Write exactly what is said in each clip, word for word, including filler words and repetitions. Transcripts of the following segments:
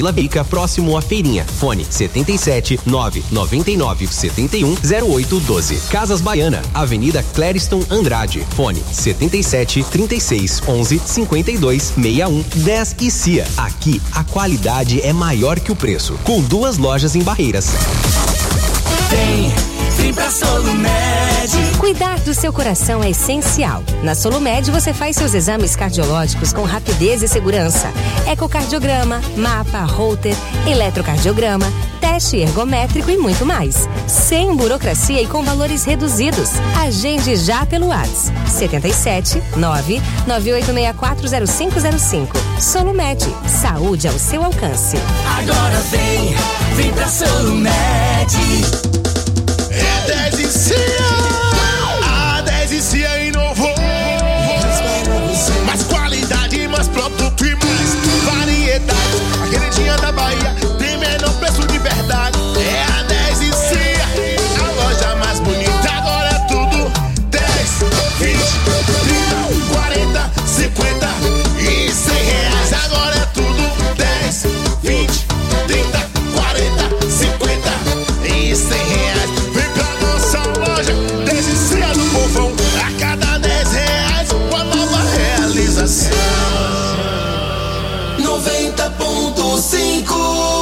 Vila Bica, próximo à feirinha. Fone setenta e sete, nove nove nove, setenta e um, zero oito doze. Casas Baiana, Avenida Clériston Andrade. Fone setenta e sete, trinta e seis, onze, cinquenta e dois, sessenta e um, dez e C I A. Aqui, a qualidade é maior que o preço. Com duas lojas em Barreiras. Vem, vem pra Solumed. Cuidar do seu coração é essencial. Na Solumed você faz seus exames cardiológicos com rapidez e segurança. Ecocardiograma, mapa, holter, eletrocardiograma, teste ergométrico e muito mais. Sem burocracia e com valores reduzidos. Agende já pelo WhatsApp setenta e sete, nove nove oito seis quatro zero cinco zero cinco. Solumed, saúde ao seu alcance. Agora vem, vem pra Solumed. É dez e C I A, a dez e C I A inovou. Mais qualidade, mais produto e mais variedade. A queridinha da Bahia tem menor preço de verdade. É a dez e C I A, a loja mais bonita. Agora é tudo dez, vinte, trinta, quarenta, cinquenta e cem reais. Agora é tudo dez, vinte, trinta, quarenta, cinquenta e cem reais. Vem pra nossa loja, dez e C I A do povão. A cada dez reais, uma nova realização. noventa ponto cinco.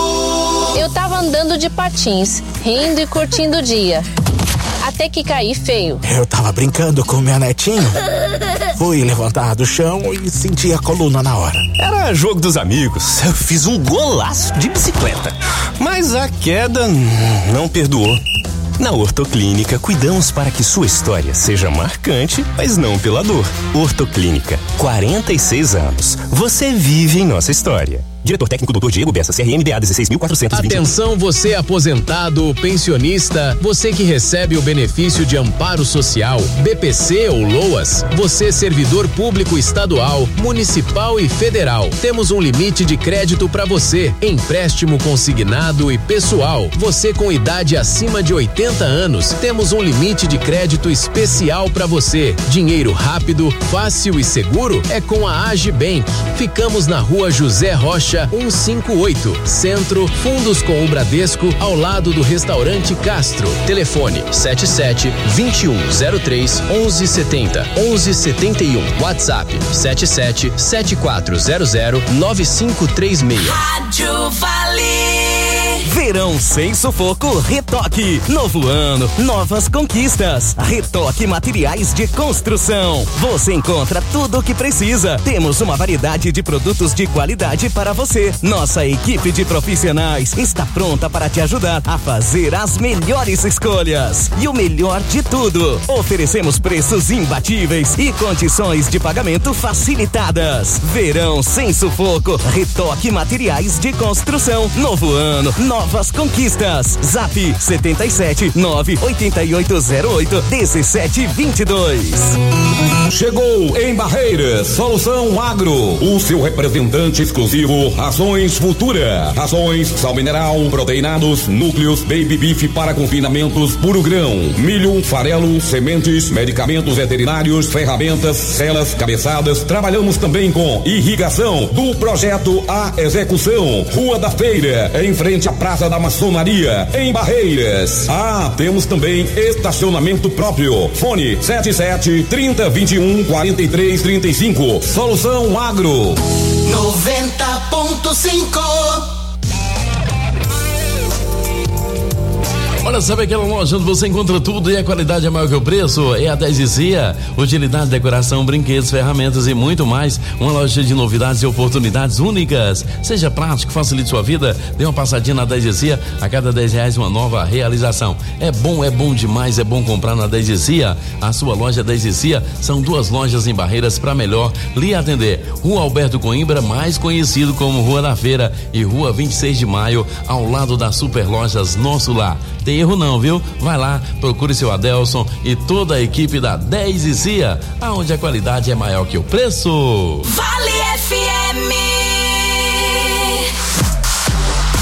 Eu tava andando de patins, rindo e curtindo o dia. Até que caí feio. Eu tava brincando com meu netinho. Fui levantar do chão e senti a coluna na hora. Era jogo dos amigos. Eu fiz um golaço de bicicleta. Mas a queda não perdoou. Na Ortoclínica, cuidamos para que sua história seja marcante, mas não pela dor. Ortoclínica, quarenta e seis anos. Você vive em nossa história. Diretor técnico doutor Diego Bessa, C R M D A dezesseis mil quatrocentos e vinte. Atenção, você aposentado, pensionista, você que recebe o benefício de amparo social, B P C ou LOAS, você servidor público estadual, municipal e federal. Temos um limite de crédito para você, empréstimo consignado e pessoal. Você com idade acima de oitenta anos, temos um limite de crédito especial para você. Dinheiro rápido, fácil e seguro é com a Agibank. Ficamos na Rua José Rocha cento e cinquenta e oito, Centro, Fundos com o Bradesco, ao lado do restaurante Castro. Telefone sete sete, vinte e um, zero três, onze, setenta, onze, setenta e um. WhatsApp sete sete, sete quatro zero zero, nove cinco três seis. Rádio Vale. Verão sem sufoco, Retoque. Novo ano, novas conquistas. Retoque Materiais de Construção. Você encontra tudo o que precisa. Temos uma variedade de produtos de qualidade para você. Nossa equipe de profissionais está pronta para te ajudar a fazer as melhores escolhas. E o melhor de tudo, oferecemos preços imbatíveis e condições de pagamento facilitadas. Verão sem sufoco, Retoque Materiais de Construção. Novo ano, novas conquistas. Zap setenta e sete, nove oito oito zero oito, dezessete vinte e dois. Chegou em Barreiras, Solução Agro, o seu representante exclusivo, Rações Futura. Rações, sal mineral, proteinados, núcleos, baby beef para confinamentos, puro grão, milho, farelo, sementes, medicamentos veterinários, ferramentas, celas, cabeçadas. Trabalhamos também com irrigação, do projeto à execução. Rua da Feira, em frente à Praça da Maçonaria, em Barreiras. Ah, temos também estacionamento próprio. Fone sete sete, trinta, vinte e um, quarenta e três, trinta e cinco. Solução Agro. noventa ponto cinco. Olha, sabe aquela loja onde você encontra tudo e a qualidade é maior que o preço? É a dez e C I A. Utilidade, decoração, brinquedos, ferramentas e muito mais. Uma loja de novidades e oportunidades únicas. Seja prático, facilite sua vida. Dê uma passadinha na dez e C I A. A cada dez reais uma nova realização. É bom, é bom demais, é bom comprar na dez e C I A. A sua loja dez e C I A são duas lojas em Barreiras para melhor lhe atender. Rua Alberto Coimbra, mais conhecido como Rua da Feira, e Rua vinte e seis de maio, ao lado das Superlojas Nosso Lar. Tem erro não, viu? Vai lá, procure seu Adelson e toda a equipe da dez e C I A, aonde a qualidade é maior que o preço. Vale F M.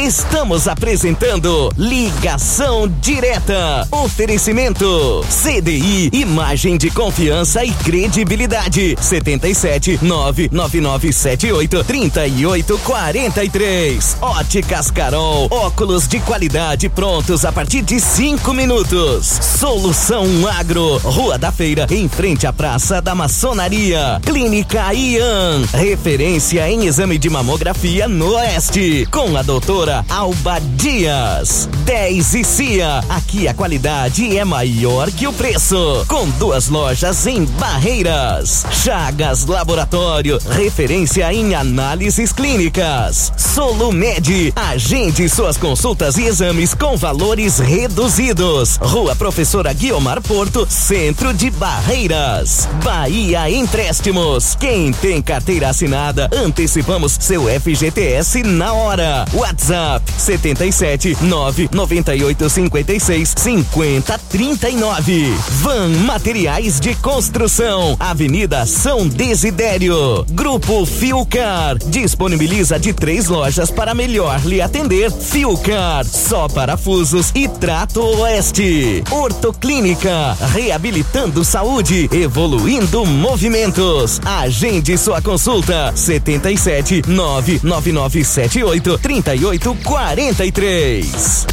Estamos apresentando Ligação Direta. Oferecimento C D I, imagem de confiança e credibilidade. setenta e sete, nove nove nove sete oito, trinta e oito quarenta e três. Óticas Carol, óculos de qualidade prontos a partir de cinco minutos. Solução Agro, Rua da Feira, em frente à Praça da Maçonaria. Clínica Ian, referência em exame de mamografia no Oeste, com a doutora Alba Dias. dez e Cia, aqui a qualidade é maior que o preço, com duas lojas em Barreiras. Chagas Laboratório, referência em análises clínicas. Solumed, agende suas consultas e exames com valores reduzidos. Rua Professora Guiomar Porto, centro de Barreiras. Bahia Empréstimos, quem tem carteira assinada, antecipamos seu F G T S na hora. WhatsApp setenta e sete, nove noventa e oito, cinquenta e seis, cinquenta, trinta e nove. Van Materiais de Construção, Avenida São Desidério. Grupo Fiucar, disponibiliza de três lojas para melhor lhe atender. Fiucar, só parafusos e trato oeste. Ortoclínica, reabilitando saúde, evoluindo movimentos. Agende sua consulta, setenta e sete, nove nove nove sete oito, trinta e oito quarenta e três.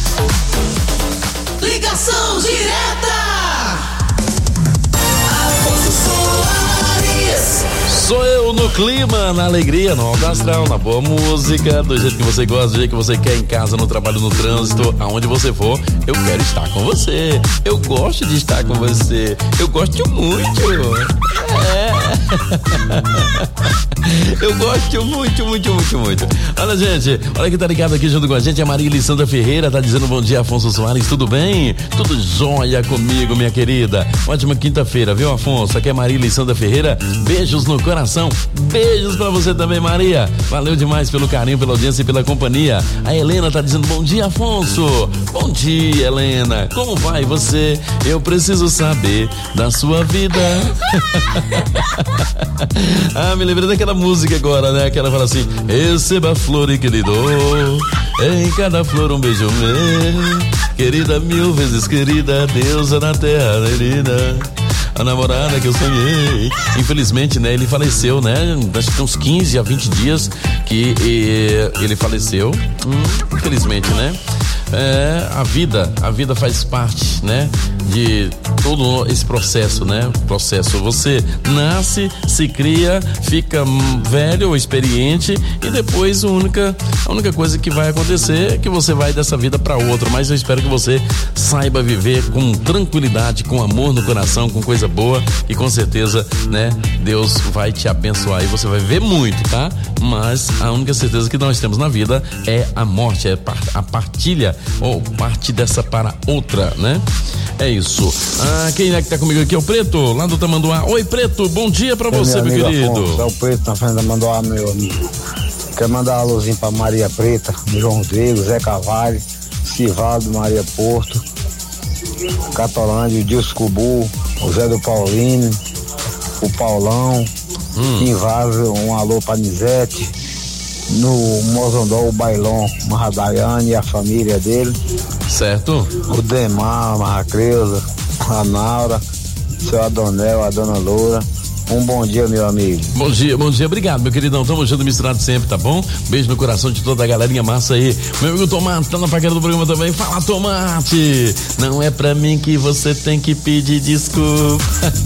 Ligação Direta. Afonso Soares. Sou eu no clima, na alegria, no alto astral, na boa música, do jeito que você gosta, do jeito que você quer, em casa, no trabalho, no trânsito, aonde você for, eu quero estar com você. Eu gosto de estar com você. Eu gosto muito. É. Eu gosto muito, muito, muito, muito. Olha, gente, olha que tá ligado aqui junto com a gente, a Maria Lissandra Ferreira tá dizendo bom dia, Afonso Soares, tudo bem? Tudo jóia comigo, minha querida. Ótima quinta-feira, viu, Afonso? Aqui é Maria Lissandra Ferreira, beijos no coração, beijos pra você também, Maria. Valeu demais pelo carinho, pela audiência e pela companhia. A Helena tá dizendo bom dia, Afonso. Bom dia, Helena. Como vai você? Eu preciso saber da sua vida. Ah, me lembrei daquela música agora, né? Que ela fala assim: receba a flor e querido, em cada flor um beijo meu, querida, mil vezes querida, deusa na terra querida, a namorada que eu sonhei. Infelizmente, né, ele faleceu, né? Acho que tem uns quinze a vinte dias que e, ele faleceu. Hum, infelizmente, né? É, a vida, a vida faz parte, né? De todo esse processo, né? Processo, você nasce, se cria, fica velho ou experiente e depois a única, a única coisa que vai acontecer é que você vai dessa vida para outra, mas eu espero que você saiba viver com tranquilidade, com amor no coração, com coisa boa e com certeza, né? Deus vai te abençoar e você vai ver muito, tá? Mas a única certeza que nós temos na vida é a morte, é a partilha ou parte dessa para outra, né? É isso. Ah, quem é que tá comigo aqui? É o Preto, lá do Tamanduá. Oi, Preto, bom dia pra você, meu, meu querido. Afonso, é o Preto, na frente da Tamanduá, meu amigo. Quero mandar um alôzinho pra Maria Preta, João Rodrigo, Zé Cavalho, Civaldo, Maria Porto, Catolândia, o Dilson Cubu, o Zé do Paulino, o Paulão, hum. Invaso, um alô pra Nizete, no Mozondó, o Bailon, Marradaiane e a família dele. Certo. O Demar, a Marra Creuza, a Naura, seu Adonel, a Dona Loura. Um bom dia, meu amigo. Bom dia, bom dia, obrigado, meu queridão. Tamo junto, misturado sempre, tá bom? Beijo no coração de toda a galerinha massa aí. Meu amigo Tomate tá na paquera do programa também. Fala, Tomate! Não é pra mim que você tem que pedir desculpa.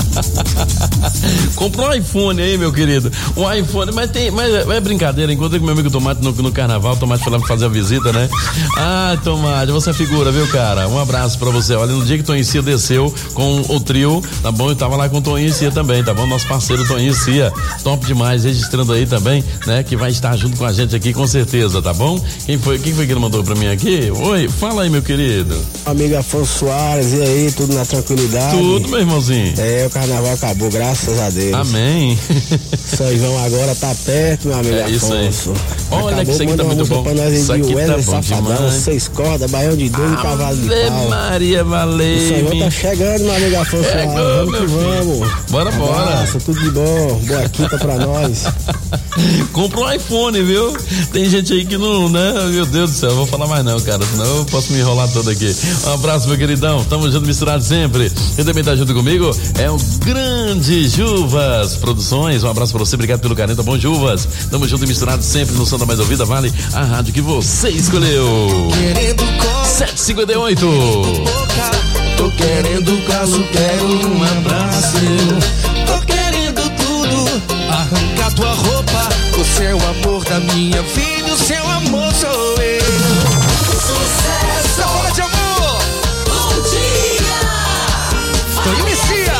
Comprou um iPhone aí, meu querido. Um iPhone, mas tem, mas é brincadeira. Encontrei com meu amigo Tomate no, no carnaval. O Tomate foi lá me fazer a visita, né? Ah, Tomate, você é figura, viu, cara? Um abraço pra você. Olha, no dia que Toninho Cia desceu com o trio, tá bom? Eu tava lá com o Toninho Cia também, tá bom? Nosso parceiro Toninho Cia, top demais, registrando aí também, né? Que vai estar junto com a gente aqui com certeza, tá bom? Quem foi, quem foi que ele mandou pra mim aqui? Oi, fala aí, meu querido. Amigo Afonso Soares, e aí, tudo na tranquilidade? Tudo, meu irmãozinho. É, o carnaval acabou, graças a Deus. Amém. São João agora tá perto, meu amigo é Afonso. Isso aí. Olha acabou, que isso aqui tá muito bom. Pra nós isso aqui tá bom Safadão, demais. Seis cordas, baião de dois e cavalo de pau. Maria, valeu. O São João tá chegando, meu amigo Afonso Soares. Vamos que vamos. Bora, bora. Abraço, tudo de bom. Boa quinta pra nós. Compra um iPhone, viu? Tem gente aí que não, né? Meu Deus do céu, eu vou falar mais não, cara, senão eu posso me enrolar todo aqui. Um abraço, meu queridão, tamo junto, misturado sempre. Quem também tá junto comigo é o grande Juvas Produções. Um abraço pra você, obrigado pelo carinho, tá bom, Juvas? Tamo junto e misturado sempre no som da mais ouvida, vale a rádio que você escolheu. sete e cinquenta e oito. Tô querendo caso, quero um abraço. Tô querendo tudo, arrancar tua roupa. Você é o amor da minha vida, o seu amor sou eu. Sucesso! Fala de amor! Bom dia! Tô inicia!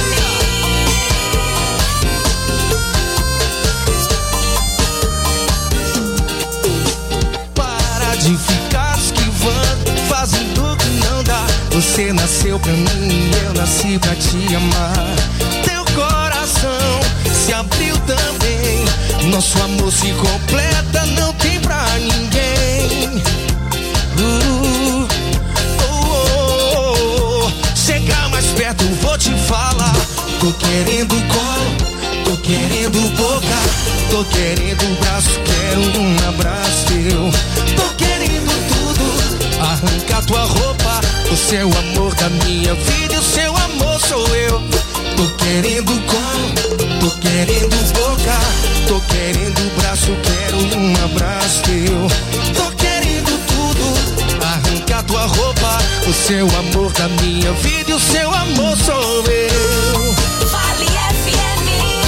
Para de ficar esquivando, fazendo o que não dá. Você nasceu pra mim e eu nasci pra te amar. Teu coração se abriu também. Nosso amor se completa, não tem pra ninguém. Uh, oh, oh, oh. Chega mais perto, vou te falar. Tô querendo colo, tô querendo boca, tô querendo braço, quero um abraço teu. Tô querendo tudo, arrancar tua roupa. Você é o amor da minha vida e o seu amor sou eu. Tô querendo colo, tô querendo boca, tô querendo braço, quero um abraço teu. Tô querendo tudo, arrancar tua roupa. Você é o amor da minha vida e o seu amor sou eu. Vale F M,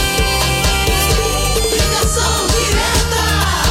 ligação direta.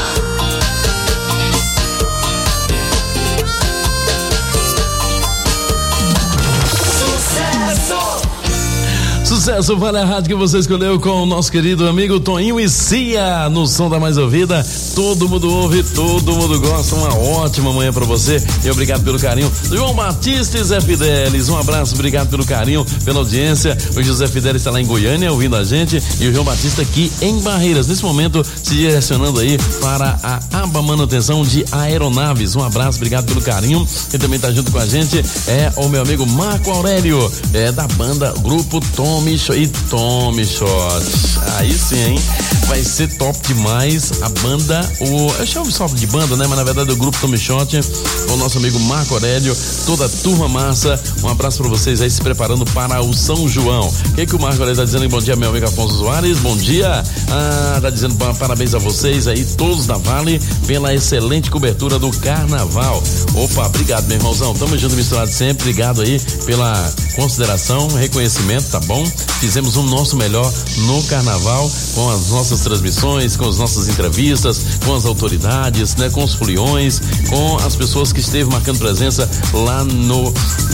Sucesso! Sucesso, vale a rádio que você escolheu com o nosso querido amigo Toninho e Cia no som da mais ouvida. Todo mundo ouve, todo mundo gosta. Uma ótima manhã pra você e obrigado pelo carinho. João Batista e Zé Fidelis, um abraço, obrigado pelo carinho, pela audiência. O José Fidelis está lá em Goiânia ouvindo a gente e o João Batista aqui em Barreiras, nesse momento se direcionando aí para a aba manutenção de aeronaves. Um abraço, obrigado pelo carinho. Quem também tá junto com a gente é o meu amigo Marco Aurélio, é da banda Grupo Tommy e Tommy Shot. Aí sim, hein? Vai ser top demais a banda, o, eu chamo só de banda, né? Mas na verdade é o Grupo Tommy Shot, o nosso amigo Marco Aurélio, toda a turma massa. Um abraço pra vocês aí se preparando para o São João. O que que o Marco Aurélio tá dizendo? Bom dia, meu amigo Afonso Soares, bom dia. Ah, tá dizendo parabéns a vocês aí, todos da Vale, pela excelente cobertura do Carnaval. Opa, obrigado, meu irmãozão. Tamo junto, misturado sempre. Obrigado aí pela consideração, reconhecimento, tá bom? Fizemos o nosso melhor no Carnaval, com as nossas transmissões, com as nossas entrevistas, com as autoridades, né, com os foliões, com as pessoas que esteve marcando presença lá no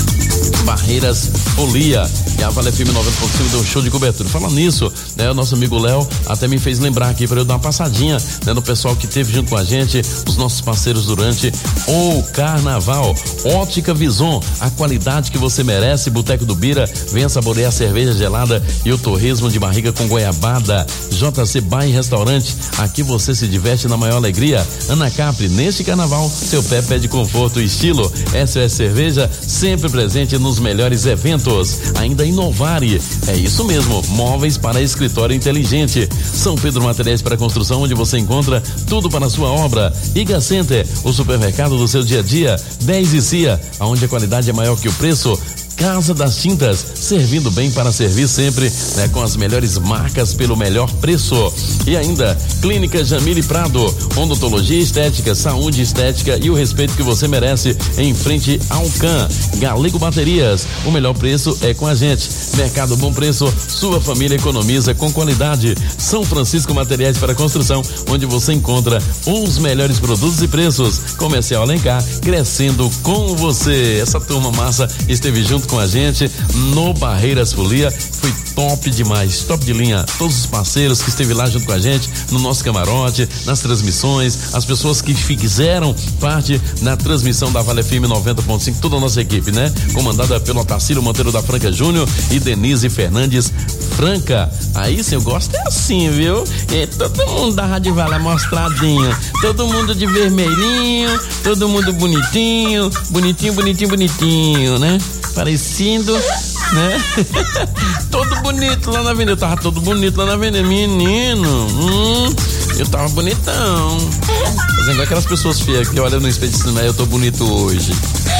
Barreiras Folia. E a Vale F M noventa ponto cinco deu um show de cobertura. Falando nisso, né, o nosso amigo Léo até me fez lembrar aqui para eu dar uma passadinha, né, no pessoal que esteve junto com a gente, os nossos parceiros durante o Carnaval. Ótica Vison, a qualidade que você merece. Boteco do Bira, venha saborear a cerveja gelada e o torresmo de barriga com goiabada. J C Bar e Restaurante, aqui você se diverte na maior alegria. Ana Capri, neste Carnaval, seu pé pede conforto e estilo. S O S Cerveja, sempre presente nos melhores eventos. Ainda Inovare, é isso mesmo, móveis para escritório inteligente. São Pedro Materiais para Construção, onde você encontra tudo para a sua obra. Iga Center, o supermercado do seu dia a dia. dez e Cia, onde a qualidade é maior que o preço. Casa das Tintas, servindo bem para servir sempre, né, com as melhores marcas pelo melhor preço. E ainda, Clínica Jamile Prado, odontologia estética, saúde estética e o respeito que você merece em frente ao C A M. Galego Baterias, o melhor preço é com a gente. Mercado Bom Preço, sua família economiza com qualidade. São Francisco Materiais para Construção, onde você encontra os melhores produtos e preços. Comercial Alencar, crescendo com você. Essa turma massa esteve junto com a gente no Barreiras Folia, foi top demais, top de linha. Todos os parceiros que esteve lá junto com a gente no nosso camarote, nas transmissões, as pessoas que fizeram parte na transmissão da Vale F M noventa ponto cinco, toda a nossa equipe, né? Comandada pelo Otacílio Monteiro da Franca Júnior e Denise Fernandes Franca. Aí sim, eu gosto é assim, viu? É, todo mundo da Rádio Vale mostradinho, todo mundo de vermelhinho, todo mundo bonitinho, bonitinho, bonitinho, bonitinho, né? Parecendo né? Todo bonito lá na avenida, eu tava todo bonito lá na avenida, menino, hum, eu tava bonitão. Fazendo igual aquelas pessoas feias que olham no espelho e dizem, eu tô bonito hoje.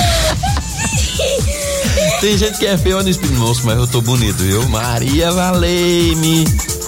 Tem gente que é feia, olha no espelho, moço, mas eu tô bonito, viu? Maria valei-me.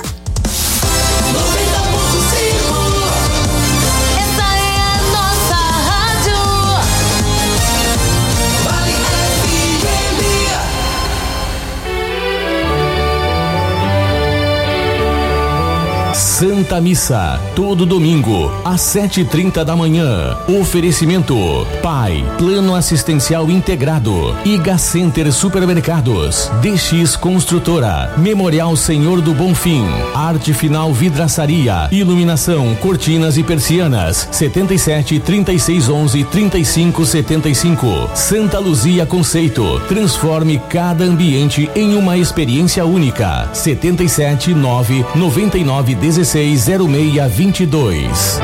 Santa Missa, todo domingo, às sete e trinta da manhã. Oferecimento: Pai, Plano Assistencial Integrado, Iga Center Supermercados, D X Construtora, Memorial Senhor do Bonfim, Arte Final Vidraçaria, Iluminação, Cortinas e Persianas, setenta e sete, trinta e seis, onze, trinta e cinco, setenta e cinco. Santa Luzia Conceito, transforme cada ambiente em uma experiência única. setenta e sete, nove, noventa e nove, dezesseis, zero seis, vinte e dois.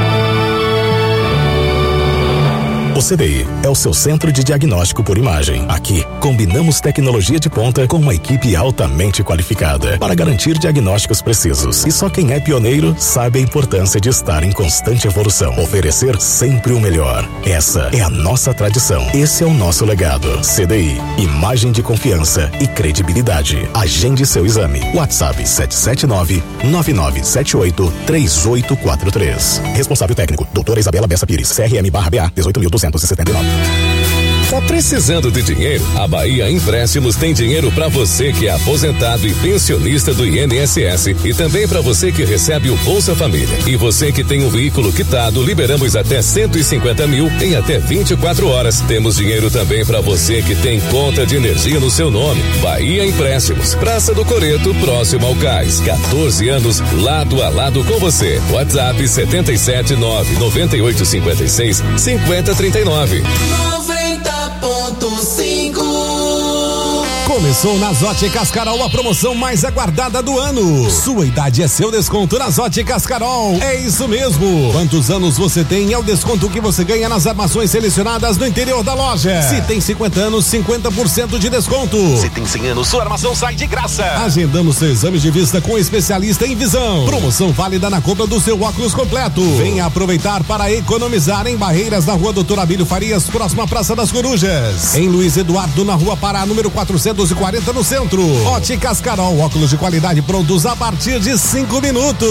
O C D I é o seu centro de diagnóstico por imagem. Aqui, combinamos tecnologia de ponta com uma equipe altamente qualificada para garantir diagnósticos precisos. E só quem é pioneiro sabe a importância de estar em constante evolução. Oferecer sempre o melhor. Essa é a nossa tradição. Esse é o nosso legado. C D I, imagem de confiança e credibilidade. Agende seu exame. WhatsApp sete sete nove, nove nove sete oito, três oito quatro três. Responsável técnico, doutora Isabela Bessa Pires, C R M barra B A dezoito mil duzentos e setenta e nove. Tá precisando de dinheiro? A Bahia Empréstimos tem dinheiro para você que é aposentado e pensionista do I N S S e também para você que recebe o Bolsa Família. E você que tem um veículo quitado, liberamos até cento e cinquenta mil em até vinte e quatro horas. Temos dinheiro também para você que tem conta de energia no seu nome. Bahia Empréstimos, Praça do Coreto, próximo ao Cais. quatorze anos, lado a lado com você. WhatsApp setenta e sete, nove, noventa e oito, cinquenta e seis, cinquenta, trinta e nove. Ponto cinco. Começou nas Óticas Carol a promoção mais aguardada do ano. Sua idade é seu desconto nas Óticas Carol. É isso mesmo. Quantos anos você tem é o desconto que você ganha nas armações selecionadas no interior da loja. Se tem cinquenta anos, cinquenta por cento de desconto. Se tem cem anos, sua armação sai de graça. Agendando seu exame de vista com especialista em visão. Promoção válida na compra do seu óculos completo. Venha aproveitar para economizar em Barreiras, na rua Doutor Abílio Farias, próxima à Praça das Corujas. Em Luiz Eduardo, na rua Pará, número quatrocentos e quarenta, no centro. Óticas Carol, óculos de qualidade prontos a partir de cinco minutos.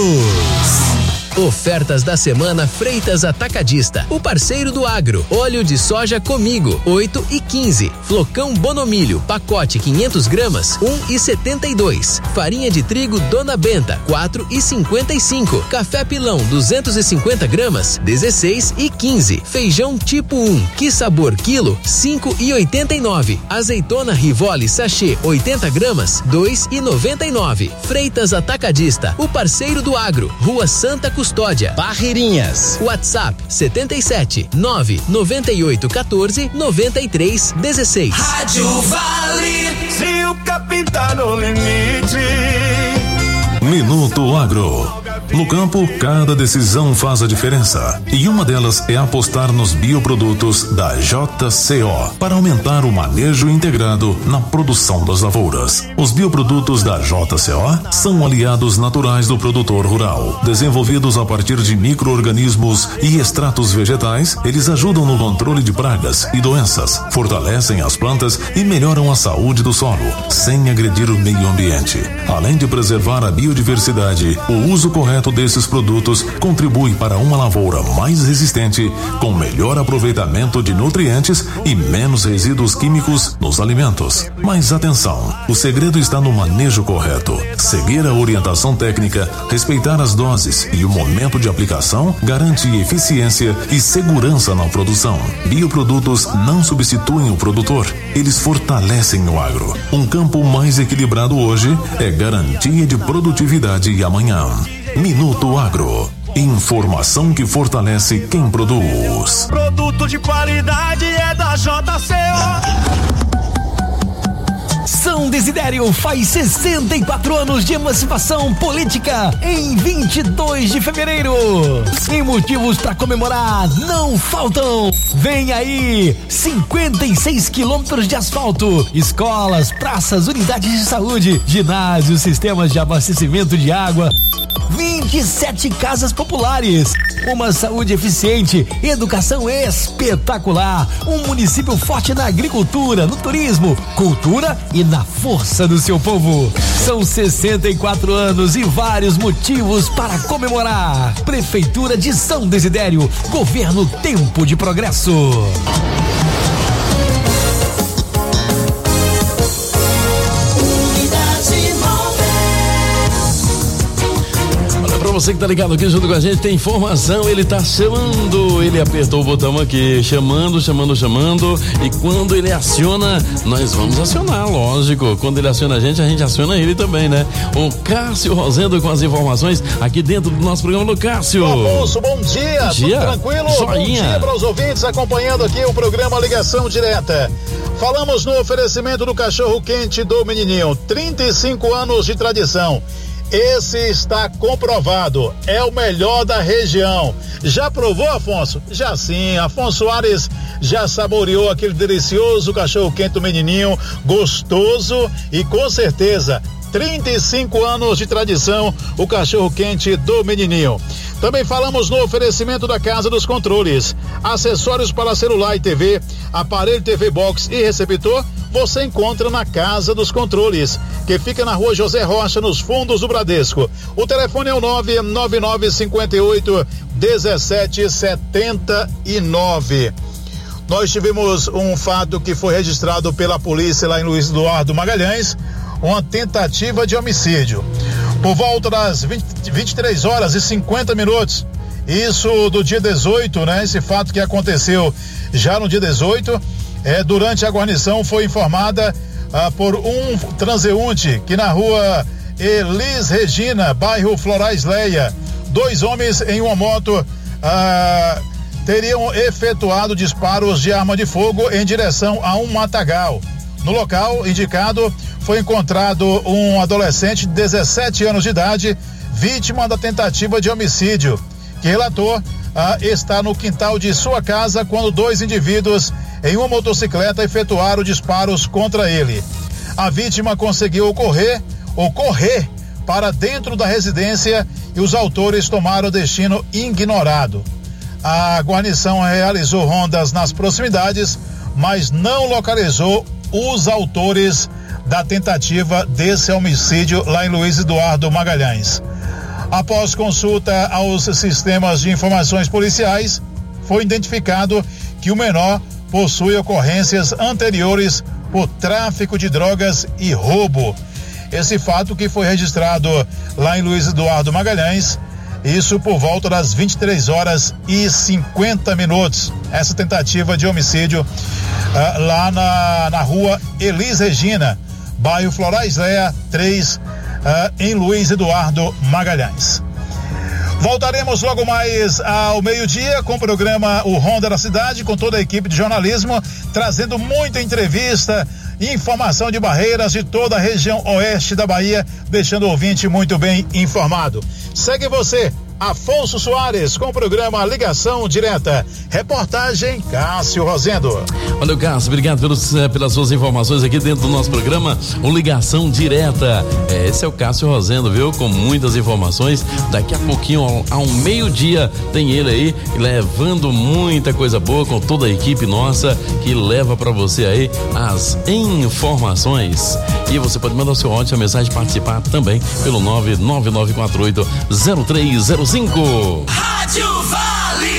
Ofertas da semana Freitas Atacadista, o parceiro do agro. Óleo de soja Comigo, oito e quinze. Flocão Bonomilho, pacote quinhentas gramas, um e setenta e dois. Farinha de trigo Dona Benta, quatro e cinquenta e cinco. Café Pilão, duzentas e cinquenta gramas, dezesseis e quinze. Feijão tipo um, que sabor quilo, cinco e oitenta e nove. Azeitona Rivoli sachê, oitenta gramas, dois e noventa e nove. Freitas Atacadista, o parceiro do agro. Rua Santa Custódia, Barreirinhas. WhatsApp setenta e sete, nove, noventa e oito, quatorze, noventa e três, dezesseis. Rádio Vale. Se o capim tá no limite. Minuto Agro. No campo, cada decisão faz a diferença. E uma delas é apostar nos bioprodutos da J C O para aumentar o manejo integrado na produção das lavouras. Os bioprodutos da J C O são aliados naturais do produtor rural. Desenvolvidos a partir de micro-organismos e extratos vegetais, eles ajudam no controle de pragas e doenças, fortalecem as plantas e melhoram a saúde do solo, sem agredir o meio ambiente. Além de preservar a biodiversidade, o uso correto desses produtos contribui para uma lavoura mais resistente, com melhor aproveitamento de nutrientes e menos resíduos químicos nos alimentos. Mas atenção, o segredo está no manejo correto. Seguir a orientação técnica, respeitar as doses e o momento de aplicação garante eficiência e segurança na produção. Bioprodutos não substituem o produtor, eles fortalecem o agro. Um campo mais equilibrado hoje é garantia de produtividade amanhã. Minuto Agro. Informação que fortalece quem produz. Produto de qualidade é da J C O. São Desidério faz sessenta e quatro anos de emancipação política em vinte e dois de fevereiro. E motivos para comemorar não faltam. Vem aí, cinquenta e seis quilômetros de asfalto, escolas, praças, unidades de saúde, ginásios, sistemas de abastecimento de água, vinte e sete casas populares, uma saúde eficiente, educação espetacular, um município forte na agricultura, no turismo, cultura e na força do seu povo. São sessenta e quatro anos e vários motivos para comemorar. Prefeitura de São Desidério, governo Tempo de Progresso. Você que tá ligado aqui junto com a gente, tem informação, ele tá chamando, ele apertou o botão aqui, chamando, chamando, chamando, e quando ele aciona, nós vamos acionar, lógico, quando ele aciona a gente, a gente aciona ele também, né? O Cássio Rosendo com as informações aqui dentro do nosso programa. Do Cássio. Afonso, bom dia, bom dia. Tudo tranquilo? Joinha. Bom dia para os ouvintes acompanhando aqui o programa Ligação Direta. Falamos no oferecimento do cachorro quente do Menininho, trinta e cinco anos de tradição. Esse está comprovado, é o melhor da região. Já provou, Afonso? Já sim, Afonso Soares já saboreou aquele delicioso cachorro quente do Menininho, gostoso e com certeza trinta e cinco anos de tradição, o cachorro quente do Menininho. Também falamos no oferecimento da Casa dos Controles, acessórios para celular e T V, aparelho T V Box e receptor, você encontra na Casa dos Controles, que fica na Rua José Rocha, nos fundos do Bradesco. O telefone é o nove nove nove cinco oito um sete sete nove. Nós tivemos um fato que foi registrado pela polícia lá em Luiz Eduardo Magalhães, uma tentativa de homicídio. Por volta das vinte, vinte e três horas e cinquenta minutos, isso do dia dezoito, né? Esse fato que aconteceu já no dia dezoito, é, durante a guarnição foi informada ah, por um transeunte que na rua Elis Regina, bairro Florais Leia, dois homens em uma moto ah, teriam efetuado disparos de arma de fogo em direção a um matagal. No local indicado foi encontrado um adolescente de dezessete anos de idade, vítima da tentativa de homicídio, que relatou ah, estar no quintal de sua casa quando dois indivíduos em uma motocicleta efetuaram disparos contra ele. A vítima conseguiu correr ou correr para dentro da residência e os autores tomaram o destino ignorado. A guarnição realizou rondas nas proximidades, mas não localizou os autores da tentativa desse homicídio lá em Luiz Eduardo Magalhães. Após consulta aos sistemas de informações policiais, foi identificado que o menor possui ocorrências anteriores por tráfico de drogas e roubo. Esse fato que foi registrado lá em Luiz Eduardo Magalhães, isso por volta das vinte e três horas e cinquenta minutos. Essa tentativa de homicídio uh, lá na, na rua Elis Regina, bairro Florais Leia três, uh, em Luiz Eduardo Magalhães. Voltaremos logo mais ao meio-dia com o programa O Ronda da Cidade, com toda a equipe de jornalismo, trazendo muita entrevista e informação de Barreiras, de toda a região oeste da Bahia, deixando o ouvinte muito bem informado. Segue você, Afonso Soares, com o programa Ligação Direta. Reportagem Cássio Rosendo. Valeu, Cássio, obrigado pelos, pelas suas informações aqui dentro do nosso programa, o Ligação Direta. É, esse é o Cássio Rosendo, viu? Com muitas informações. Daqui a pouquinho, ao, ao meio-dia, tem ele aí, levando muita coisa boa com toda a equipe nossa, que leva pra você aí as informações. E você pode mandar o seu áudio, a mensagem, participar também pelo nove nove nove quatro oito zero três zero cinco. Rádio Vale.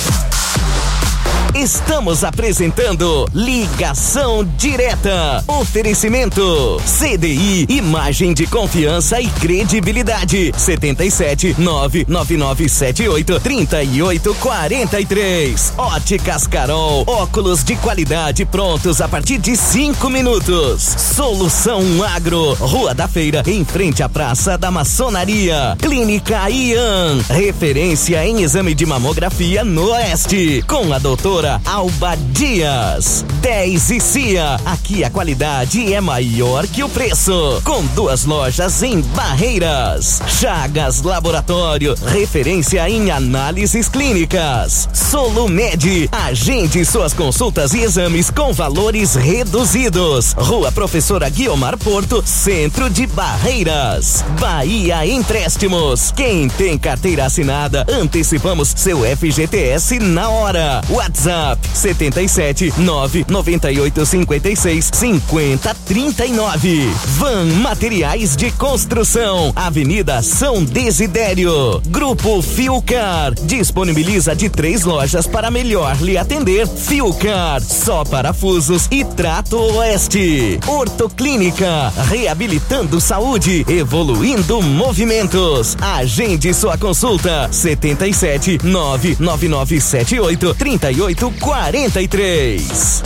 Estamos apresentando Ligação Direta. Oferecimento C D I, imagem de confiança e credibilidade. setenta e sete nove nove nove sete oito trinta e oito quarenta e três. Óticas Carol, óculos de qualidade prontos a partir de cinco minutos. Solução Agro, Rua da Feira, em frente à Praça da Maçonaria. Clínica Ian, referência em exame de mamografia no Oeste, com a doutora Ótica Alba Dias. dez e Cia, aqui a qualidade é maior que o preço. Com duas lojas em Barreiras. Chagas Laboratório, referência em análises clínicas. Solumed, agende suas consultas e exames com valores reduzidos. Rua Professora Guiomar Porto, centro de Barreiras. Bahia Empréstimos, quem tem carteira assinada, antecipamos seu F G T S na hora. WhatsApp setenta e sete nove noventa e oito cinquenta e seis cinquenta trinta e nove. Van Materiais de Construção, Avenida São Desidério. Grupo Fiucar disponibiliza de três lojas para melhor lhe atender. Fiucar, só parafusos e trato oeste. Ortoclínica, reabilitando saúde, evoluindo movimentos. Agende sua consulta setenta e sete nove nove nove sete oito trinta e oito quarenta e três.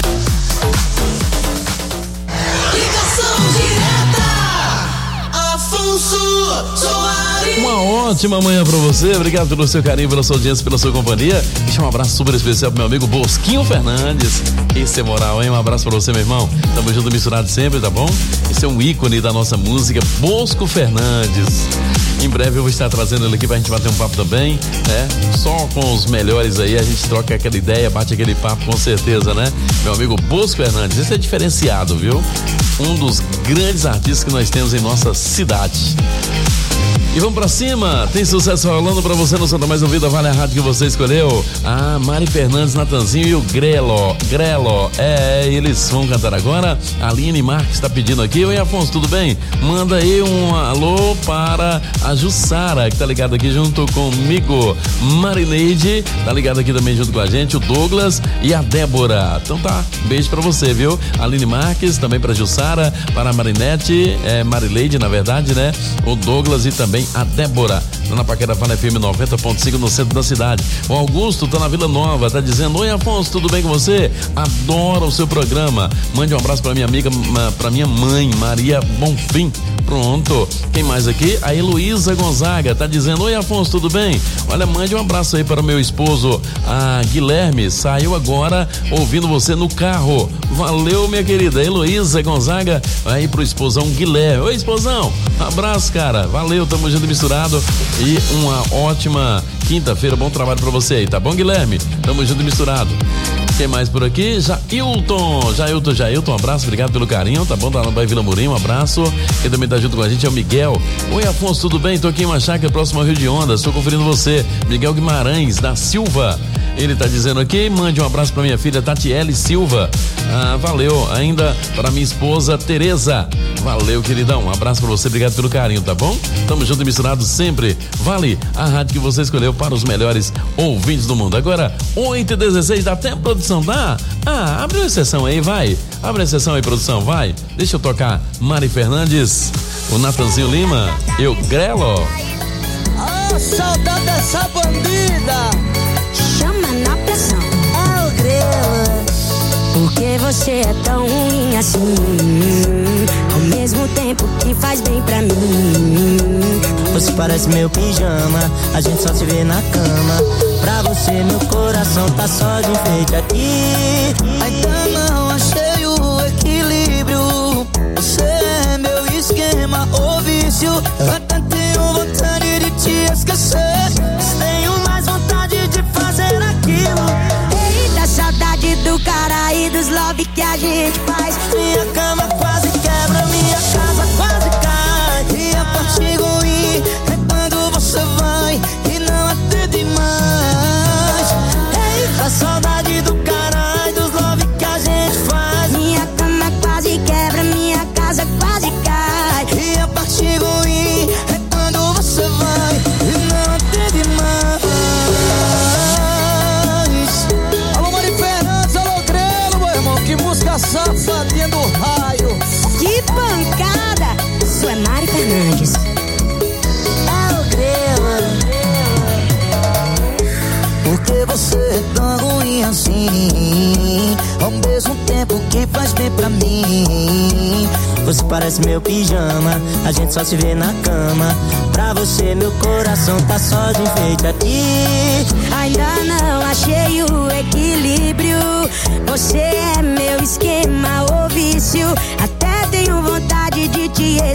Ligação direta, Afonso Soares. Uma ótima manhã pra você, obrigado pelo seu carinho, pela sua audiência, pela sua companhia. Deixa um abraço super especial pro meu amigo Bosquinho Fernandes. Esse é moral, hein? Um abraço pra você, meu irmão. Tamo junto, misturado sempre, tá bom? Esse é um ícone da nossa música, Bosco Fernandes. Em breve eu vou estar trazendo ele aqui pra gente bater um papo também, né? Só com os melhores aí, a gente troca aquela ideia, bate aquele papo com certeza, né? Meu amigo Bosco Fernandes, esse é diferenciado, viu? Um dos grandes artistas que nós temos em nossa cidade. E vamos pra cima, tem sucesso rolando pra você no Santa Mais Ouvida, vale a rádio que você escolheu. Ah, Mari Fernandes, Natanzinho e o Grelo, Grelo, é, eles vão cantar agora. A Aline Marques tá pedindo aqui. Oi, Afonso, tudo bem? Manda aí um alô para a Jussara, que tá ligado aqui junto comigo. Marineide, tá ligado aqui também junto com a gente, o Douglas e a Débora. Então tá, beijo pra você, viu? Aline Marques, também pra Jussara, para a Marinete, é, Marileide, na verdade, né? O Douglas e também a Débora, na Paquera Fala F M noventa ponto cinco no centro da cidade. O Augusto tá na Vila Nova, tá dizendo: oi, Afonso, tudo bem com você? Adoro o seu programa. Mande um abraço pra minha amiga, pra minha mãe, Maria Bonfim. Pronto. Quem mais aqui? A Heloísa Gonzaga tá dizendo: oi, Afonso, tudo bem? Olha, mande um abraço aí para o meu esposo, a Guilherme, saiu agora ouvindo você no carro. Valeu, minha querida Heloísa Gonzaga. Aí pro esposão Guilherme. Oi, esposão, abraço, cara, valeu, tamo junto misturado e uma ótima quinta-feira, bom trabalho pra você aí, tá bom, Guilherme? Tamo junto misturado. Quem mais por aqui? Jailton, Jailton, Jailton, um abraço, obrigado pelo carinho, tá bom? Tá lá no Bairro Vila Murim, um abraço. Quem também tá junto com a gente é o Miguel. Oi, Afonso, tudo bem? Tô aqui em uma chácara próximo ao Rio de Ondas, tô conferindo você. Miguel Guimarães, da Silva. Ele tá dizendo aqui, mande um abraço pra minha filha Tatiele Silva. Ah, valeu. Ainda para minha esposa Tereza. Valeu, queridão. Um abraço pra você, obrigado pelo carinho, tá bom? Tamo junto e misturado sempre. Vale a rádio que você escolheu para os melhores ouvintes do mundo. Agora, oito e dezesseis, dá até a produção, dá? Ah, abre uma exceção aí, vai. Abre a exceção aí, produção, vai. Deixa eu tocar Mari Fernandes, o Natanzinho Lima e o Grelo. Oh, saudade dessa bandida. Chama na pressão. É o Grelo. Por que você é tão ruim assim? Ao mesmo tempo que faz bem pra mim. Você parece meu pijama, a gente só se vê na cama. Pra você meu coração tá só de enfeite aqui. Ainda não achei o equilíbrio. Você é meu esquema ou vício. Eu até tenho vontade de te esquecer, mas tenho mais vontade de fazer aquilo. Eita, saudade do cara e dos love que a gente faz. Minha cama quase quebra, minha casa quase cai. E a parte ruim é quando você vai e não atende mais. Eita, saudade do cara e dos love que a gente faz. Minha cama quase quebra, minha casa quase cai. E a parte ruim é quando você vai e não atende mais. Alô, Mari Fernandes, alô, Grelo, meu irmão, que música safadinha do raio. Que pancada! Isso é Mari Fernandes. É o Grelo. Por que você é tão ruim assim? Ao mesmo tempo que faz bem pra mim. Você parece meu pijama, a gente só se vê na cama. Pra você meu coração tá só de enfeite aqui. Ainda não achei o equilíbrio.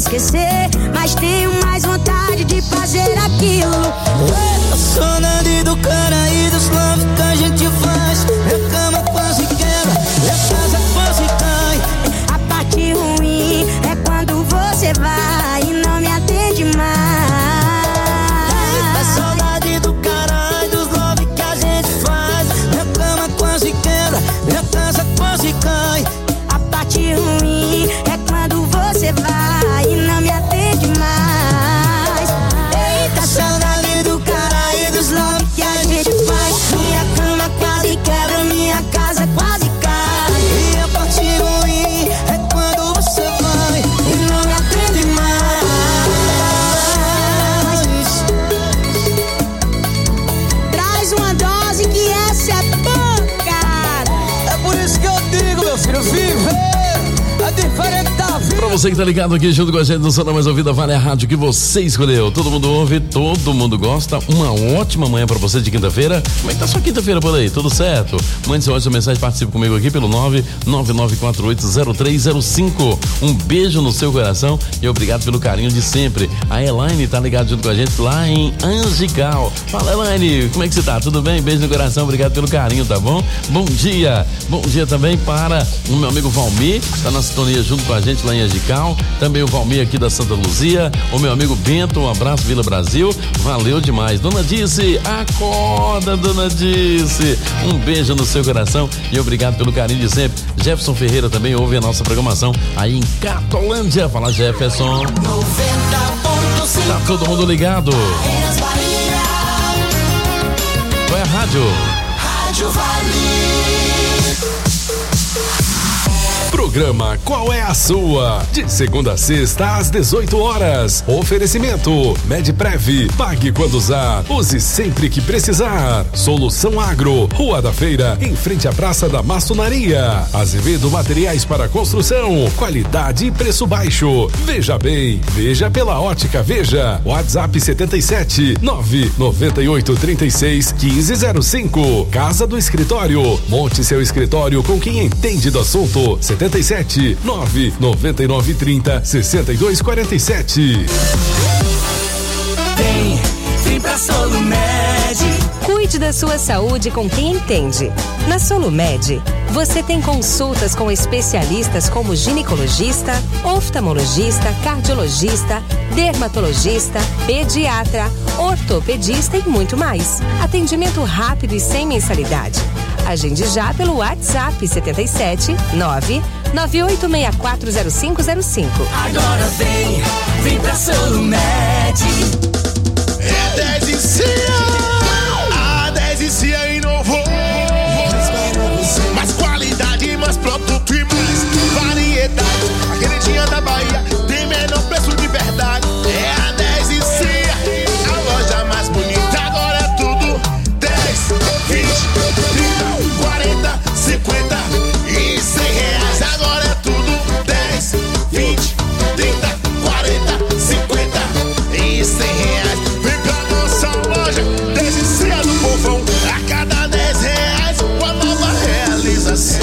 esquecer, mas tenho mais vontade de fazer aquilo. A saudade do cara e dos love que a gente faz. Minha cama quase quebra, minha casa quase cai. A parte ruim é quando você vai e não me atende mais. A saudade do cara e dos love que a gente faz. Minha cama quase quebra, minha casa quase cai. A parte ruim é quando você vai e não me atende mais. Eita, saudade do cara e dos love que a gente faz. Minha cama quase quebra, minha casa quase cai. E a parte ruim é quando você vai e não me atende mais. Traz uma dose que essa é pouca. É por isso que eu digo, meu filho, viver é diferente da vida. Pra você que tá ligado aqui junto com a gente no Som da Mais Ouvida, vale a rádio que você escolheu. Todo mundo ouve, todo mundo gosta. Uma ótima manhã pra você de quinta-feira. Como é que tá sua quinta-feira por aí? Tudo certo? Mande sua mensagem, participe comigo aqui pelo nove nove nove quatro oito zero três zero cinco. Um beijo no seu coração e obrigado pelo carinho de sempre. A Elaine tá ligada junto com a gente lá em Angical. Fala, Elaine, como é que você tá? Tudo bem? Beijo no coração, obrigado pelo carinho, tá bom? Bom dia. Bom dia também para o meu amigo Valmir, tá na sintonia junto com a gente lá em Angical. Também o Valmir aqui da Santa Luzia. O meu amigo Bento, um abraço, Vila Brasil. Valeu demais. Dona Dice, acorda, Dona Dice. Um beijo no seu coração e obrigado pelo carinho de sempre. Jefferson Ferreira também ouve a nossa programação aí em Catolândia. Fala, Jefferson. Tá todo mundo ligado? Qual é a rádio? Rádio Vale. Programa Qual é a Sua? De segunda a sexta às dezoito horas. Oferecimento Medprev. Pague quando usar. Use sempre que precisar. Solução Agro. Rua da Feira, em frente à Praça da Maçonaria. Azevedo Materiais para Construção. Qualidade e preço baixo. Veja bem. Veja pela Ótica Veja. WhatsApp setenta e sete nove noventa e oito trinta e seis quinze zero cinco. Casa do Escritório. Monte seu escritório com quem entende do assunto. setenta e sete nove noventa e nove trinta sessenta e dois quarenta e sete. Vem, vem pra Solumed. Cuide da sua saúde com quem entende. Na Solumed, você tem consultas com especialistas como ginecologista, oftalmologista, cardiologista, dermatologista, pediatra, ortopedista e muito mais. Atendimento rápido e sem mensalidade. Agende já pelo WhatsApp setenta e sete nove nove oito seis quatro zero cinco zero cinco. Agora vem, vem pra Solumed. É dez e Cia, a dez e Cia inovou. Mais qualidade, mais produto e mais variedade. A queridinha da Bahia tem menor preço de verdade. É a dez e Cia, a loja mais bonita. Agora é tudo dez, vinte, trinta, quarenta, cinquenta e cem reais. Agora é tudo dez, vinte, trinta, quarenta, cinquenta e cem reais. Vem pra nossa loja, dez e Cia do povão. A cada dez reais, uma nova realização.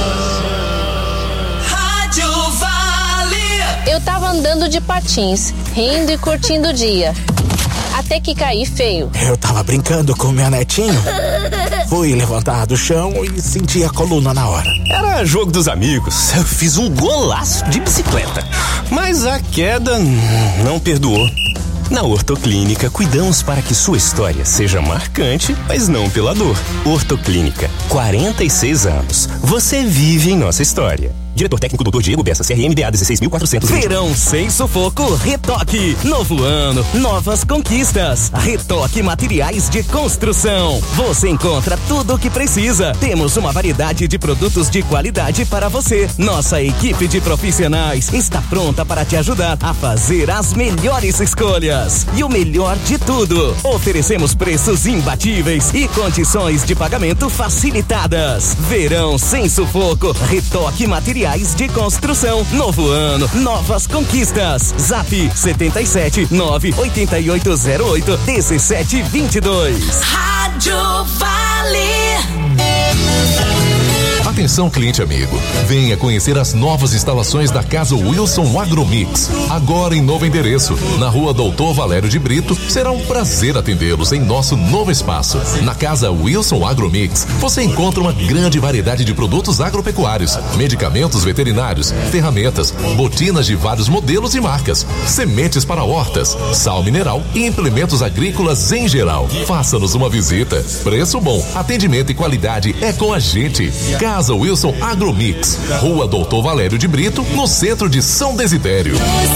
Rádio Vale. Eu tava andando de patins, rindo e curtindo o dia. Até que caí feio. Eu tava brincando com meu netinho. Fui levantar do chão e senti a coluna na hora. Era jogo dos amigos. Eu fiz um golaço de bicicleta. Mas a queda não perdoou. Na Ortoclínica, cuidamos para que sua história seja marcante, mas não pela dor. Ortoclínica, quarenta e seis anos. Você vive em nossa história. Diretor técnico doutor Diego Bessa, C R M D A dezesseis mil quatrocentos. Verão sem sufoco, Retoque. Novo ano, novas conquistas. Retoque Materiais de Construção. Você encontra tudo o que precisa. Temos uma variedade de produtos de qualidade para você. Nossa equipe de profissionais está pronta para te ajudar a fazer as melhores escolhas. E o melhor de tudo, oferecemos preços imbatíveis e condições de pagamento facilitadas. Verão sem sufoco, Retoque Materiais de Construção. Novo ano, novas conquistas. Zap setenta e sete nove oito oito zero oito dezessete vinte e dois. Rádio Vale. Atenção. Atenção, cliente amigo. Venha conhecer as novas instalações da Casa Wilson Agromix. Agora em novo endereço, na Rua Doutor Valério de Brito. Será um prazer atendê-los em nosso novo espaço. Na Casa Wilson Agromix, você encontra uma grande variedade de produtos agropecuários, medicamentos veterinários, ferramentas, botinas de vários modelos e marcas, sementes para hortas, sal mineral e implementos agrícolas em geral. Faça-nos uma visita. Preço bom, atendimento e qualidade é com a gente. Casa Wilson Agromix, Rua Doutor Valério de Brito, no centro de São Desidério.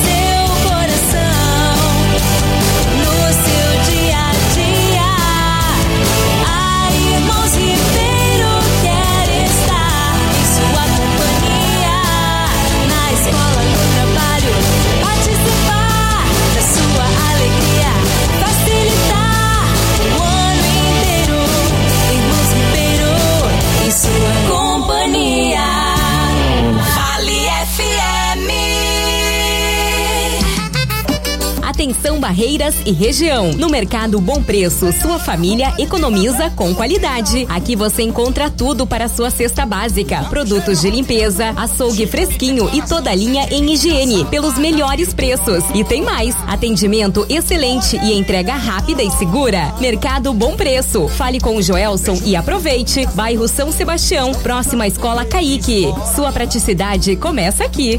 Atenção Barreiras e região. No Mercado Bom Preço, sua família economiza com qualidade. Aqui você encontra tudo para sua cesta básica, produtos de limpeza, açougue fresquinho e toda a linha em higiene, pelos melhores preços. E tem mais, atendimento excelente e entrega rápida e segura. Mercado Bom Preço. Fale com o Joelson e aproveite. Bairro São Sebastião, próxima à Escola Caique. Sua praticidade começa aqui.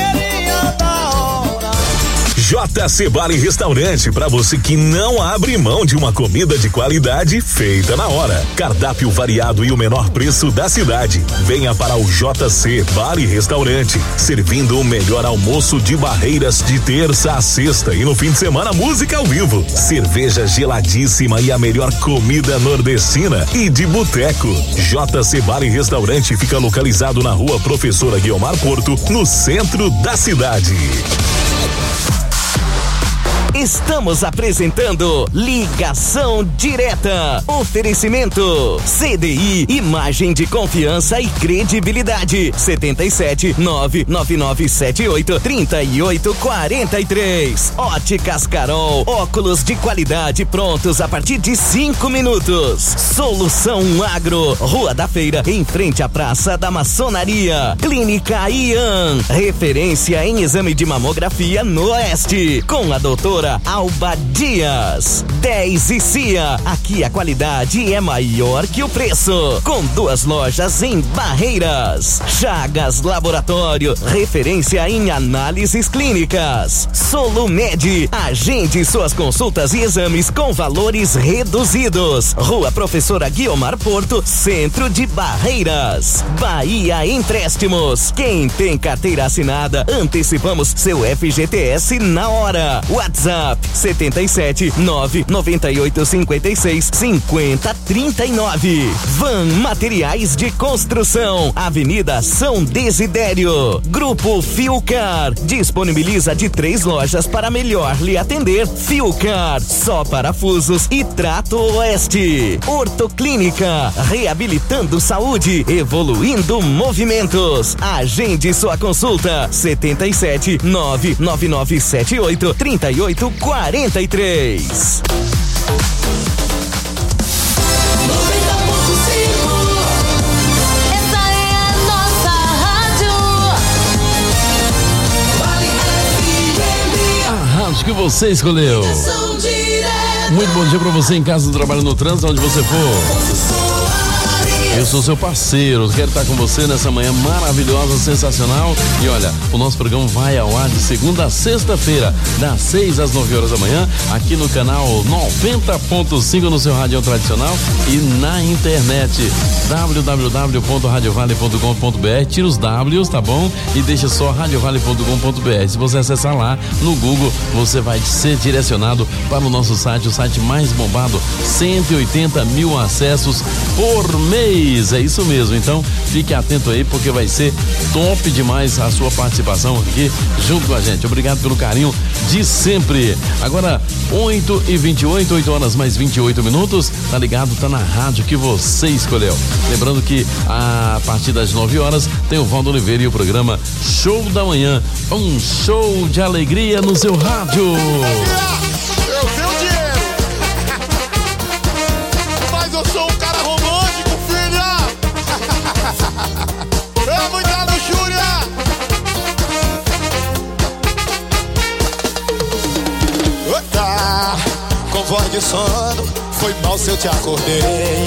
J C Bar e Restaurante, para você que não abre mão de uma comida de qualidade feita na hora. Cardápio variado e o menor preço da cidade. Venha para o J C Bar e Restaurante, servindo o melhor almoço de Barreiras de terça a sexta e no fim de semana música ao vivo, cerveja geladíssima e a melhor comida nordestina e de boteco. J C Bar e Restaurante fica localizado na Rua Professora Guiomar Porto, no centro da cidade. Estamos apresentando Ligação Direta. Oferecimento C D I, imagem de confiança e credibilidade. setenta e sete, nove nove nove sete oito, trinta e oito quarenta e três. Óticas Carol, óculos de qualidade prontos a partir de cinco minutos. Solução Agro, Rua da Feira, em frente à Praça da Maçonaria. Clínica Ian, referência em exame de mamografia no Oeste, com a doutora Alba Dias. dez e C I A, aqui a qualidade é maior que o preço, com duas lojas em Barreiras. Chagas Laboratório, referência em análises clínicas. Solumed, agende suas consultas e exames com valores reduzidos. Rua Professora Guiomar Porto, centro de Barreiras. Bahia Empréstimos, quem tem carteira assinada, antecipamos seu F G T S na hora. WhatsApp setenta e sete, nove noventa e oito, cinquenta e seis, cinquenta, trinta e nove. Van Materiais de Construção, Avenida São Desidério. Grupo Fiucar, disponibiliza de três lojas para melhor lhe atender. Fiucar, só parafusos e trato oeste. Ortoclínica, reabilitando saúde, evoluindo movimentos. Agende sua consulta, setenta e sete, nove nove nove sete oito, trinta e oito quarenta e três. A rádio que você escolheu. Muito bom dia pra você em casa, no trabalho, no trânsito, onde você for. Eu sou seu parceiro, quero estar com você nessa manhã maravilhosa, sensacional. E olha, o nosso programa vai ao ar de segunda a sexta-feira, das seis às nove horas da manhã, aqui no canal noventa ponto cinco no seu rádio tradicional e na internet w w w ponto radio vale ponto com ponto b r. Tira os W's, tá bom? E deixa só radio vale ponto com ponto b r. Se você acessar lá no Google, você vai ser direcionado para o nosso site, o site mais bombado, cento e oitenta mil acessos por mês. É isso mesmo, então fique atento aí porque vai ser top demais a sua participação aqui junto com a gente. Obrigado pelo carinho de sempre. Agora oito e vinte e oito, oito horas mais vinte e oito minutos, tá ligado? Tá na rádio que você escolheu. Lembrando que a partir das nove horas tem o Valdo Oliveira e o programa Show da Manhã, um show de alegria no seu rádio. Eu tenho dinheiro, mas eu sou um cara romântico, filha. foi mal se eu te acordei.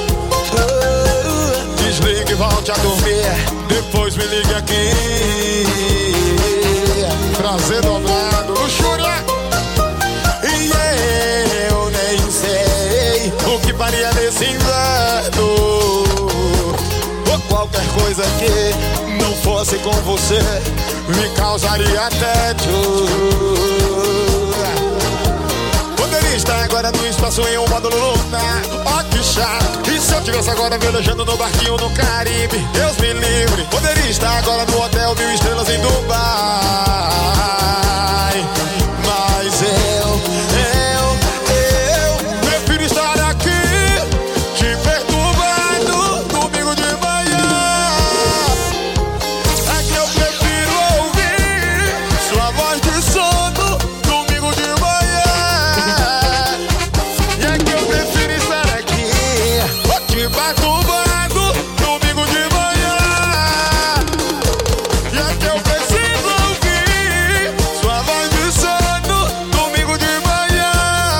Oh, desligue e volte a dormir, depois me ligue aqui. Prazer dobrado, luxúria. E eu nem sei o que faria nesse inverno, ou qualquer coisa que não fosse com você me causaria tédio. Poderia estar agora no espaço em um módulo lunar, ó que chato. E se eu tivesse agora velejando no barquinho no Caribe, Deus me livre. Poderia estar agora no hotel mil estrelas em Dubai, mas eu, eu, eu prefiro estar aqui te perturbando domingo de manhã. É que eu prefiro ouvir sua voz de sono domingo de manhã. E é que eu prefiro estar aqui te perturbando domingo de manhã. E é que eu preciso ouvir sua voz de sono domingo de manhã.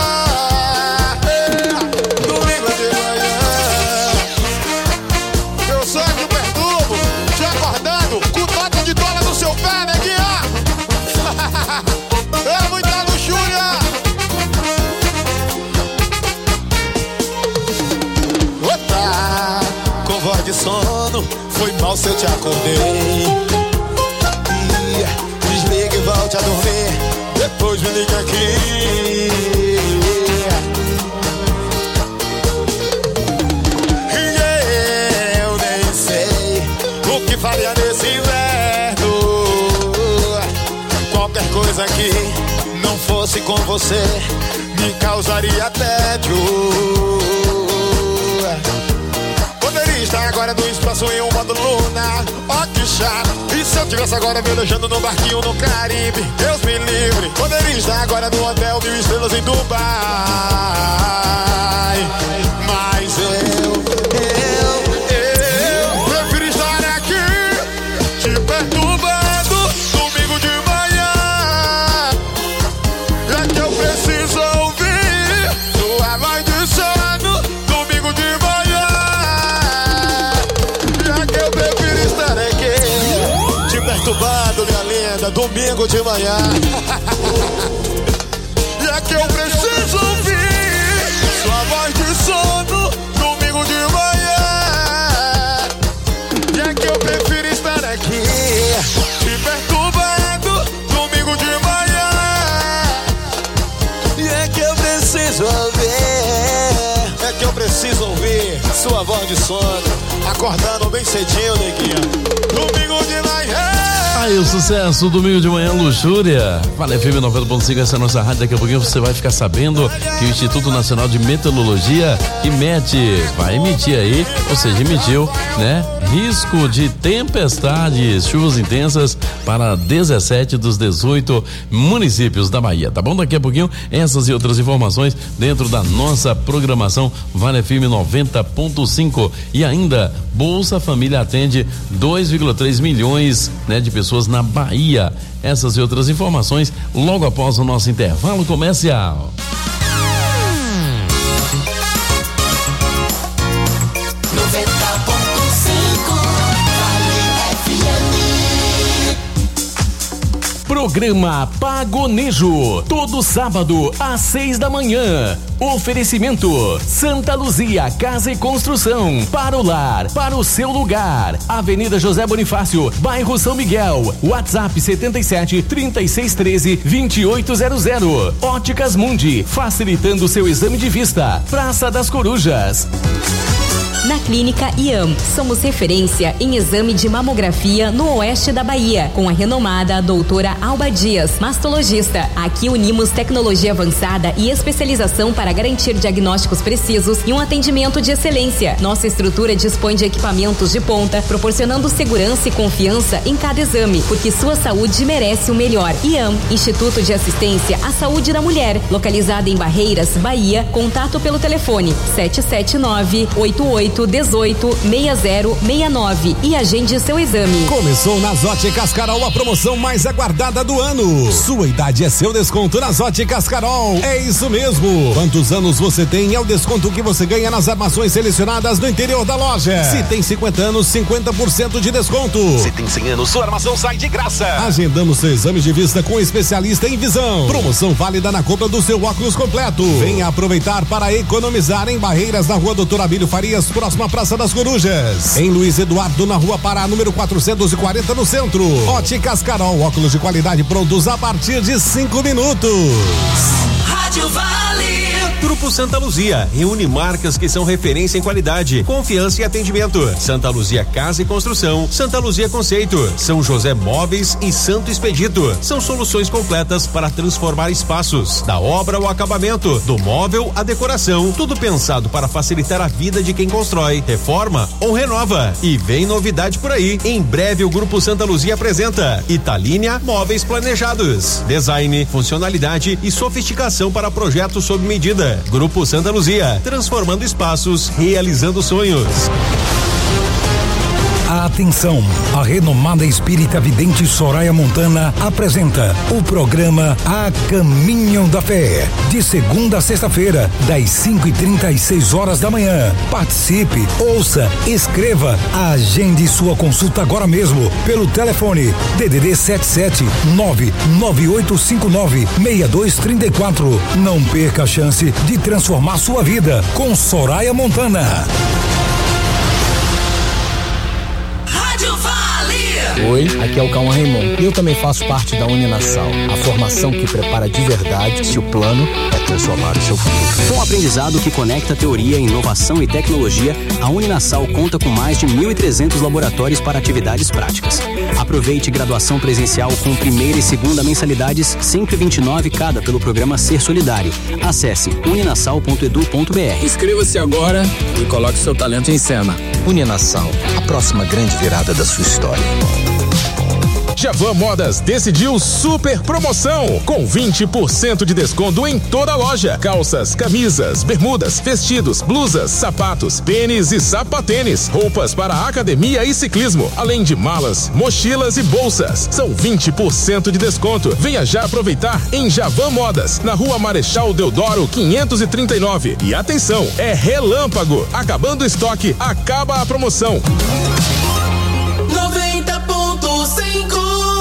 É, domingo de manhã. Eu só te perturbo, te acordando com nota de dólar no seu pé, neguinha. É muita luxúria. Tá com voz de sono, foi mal se eu te acordei. Desliga e volte a dormir, depois me liga aqui. E eu nem sei o que faria nesse inverno, qualquer coisa que não fosse com você me causaria tédio. Poderia estar agora no espaço em um módulo lunar, ó que chato. E se eu tivesse agora velejando no barquinho no Caribe, Deus me livre. Poderia estar agora no hotel mil estrelas em Dubai, mas eu, eu, eu prefiro estar aqui te perturbando domingo de manhã. É que eu preciso ouvir sua voz de sono domingo de manhã. Perturbado, minha linda, domingo de manhã. E é que eu preciso ouvir sua voz de sono domingo de manhã. E é que eu prefiro estar aqui te perturbando domingo de manhã. E é que eu preciso ouvir, é que eu preciso ouvir sua voz de sono, acordando bem cedinho, neguinha, domingo de manhã. Aí o sucesso, domingo de manhã, luxúria. Vale F M noventa ponto cinco, essa é a nossa rádio. Daqui a pouquinho você vai ficar sabendo que o Instituto Nacional de Meteorologia emite, vai emitir aí, ou seja, emitiu, né? Risco de tempestades, chuvas intensas para dezessete dos dezoito municípios da Bahia, tá bom? Daqui a pouquinho, essas e outras informações dentro da nossa programação Vale F M noventa ponto cinco. E ainda, Bolsa Família atende dois vírgula três milhões, né, de pessoas na Bahia. Essas e outras informações logo após o nosso intervalo comercial. Programa Pagonejo, todo sábado às seis da manhã. Oferecimento Santa Luzia Casa e Construção, para o lar, para o seu lugar. Avenida José Bonifácio, bairro São Miguel. WhatsApp setenta e sete, trinta e seis, treze, vinte e oito zero zero. Óticas Mundi, facilitando seu exame de vista. Praça das Corujas. Na Clínica I A M, somos referência em exame de mamografia no oeste da Bahia, com a renomada doutora Alba Dias, mastologista. Aqui unimos tecnologia avançada e especialização para garantir diagnósticos precisos e um atendimento de excelência. Nossa estrutura dispõe de equipamentos de ponta, proporcionando segurança e confiança em cada exame, porque sua saúde merece o melhor. I A M, Instituto de Assistência à Saúde da Mulher, localizada em Barreiras, Bahia. Contato pelo telefone sete sete nove, oito oito oito dezoito, seis zero seis nove e agende seu exame. Começou nas Óticas Carol a promoção mais aguardada do ano. Sua idade é seu desconto nas Óticas Carol. É isso mesmo. Quantos anos você tem é o desconto que você ganha nas armações selecionadas no interior da loja. Se tem cinquenta anos, cinquenta por cento de desconto. Se tem cem anos, sua armação sai de graça. Agendando seu exame de vista com especialista em visão. Promoção válida na compra do seu óculos completo. Venha aproveitar para economizar em Barreiras na Rua Doutor Abílio Farias, próxima Praça das Corujas. Em Luiz Eduardo na Rua Pará, número quatrocentos e quarenta no centro. Óticas Carol, óculos de qualidade prontos a partir de cinco minutos. Rádio Vale. Grupo Santa Luzia reúne marcas que são referência em qualidade, confiança e atendimento. Santa Luzia Casa e Construção, Santa Luzia Conceito, São José Móveis e Santo Expedito. São soluções completas para transformar espaços, da obra ao acabamento, do móvel à decoração, tudo pensado para facilitar a vida de quem constrói, reforma ou renova. E vem novidade por aí. Em breve o Grupo Santa Luzia apresenta Italínia Móveis Planejados, design, funcionalidade e sofisticação para projetos sob medida. Grupo Santa Luzia, transformando espaços, realizando sonhos. Atenção, a renomada espírita vidente Soraya Montana apresenta o programa A Caminho da Fé, de segunda a sexta-feira, das cinco e trinta às seis horas da manhã. Participe, ouça, escreva, agende sua consulta agora mesmo pelo telefone D D D sete sete nove nove oito cinco nove seis dois três quatro. Não perca a chance de transformar sua vida com Soraya Montana. Oi, aqui é o Cauã Raymond. Eu também faço parte da Uninasal, a formação que prepara de verdade se o plano é transformar o seu futuro. Com um aprendizado que conecta teoria, inovação e tecnologia, a Uninasal conta com mais de mil e trezentos laboratórios para atividades práticas. Aproveite graduação presencial com primeira e segunda mensalidades cento e vinte e nove cada pelo programa Ser Solidário. Acesse uninasal ponto edu ponto br. Inscreva-se agora e coloque seu talento em cena. Uninasal, a próxima grande virada da sua história. Javan Modas decidiu super promoção com vinte por cento de desconto em toda a loja. Calças, camisas, bermudas, vestidos, blusas, sapatos, tênis e sapatênis, roupas para academia e ciclismo, além de malas, mochilas e bolsas. São vinte por cento de desconto. Venha já aproveitar em Javan Modas, na Rua Marechal Deodoro quinhentos e trinta e nove. E atenção, é relâmpago. Acabando o estoque, acaba a promoção. noventa ponto cinco.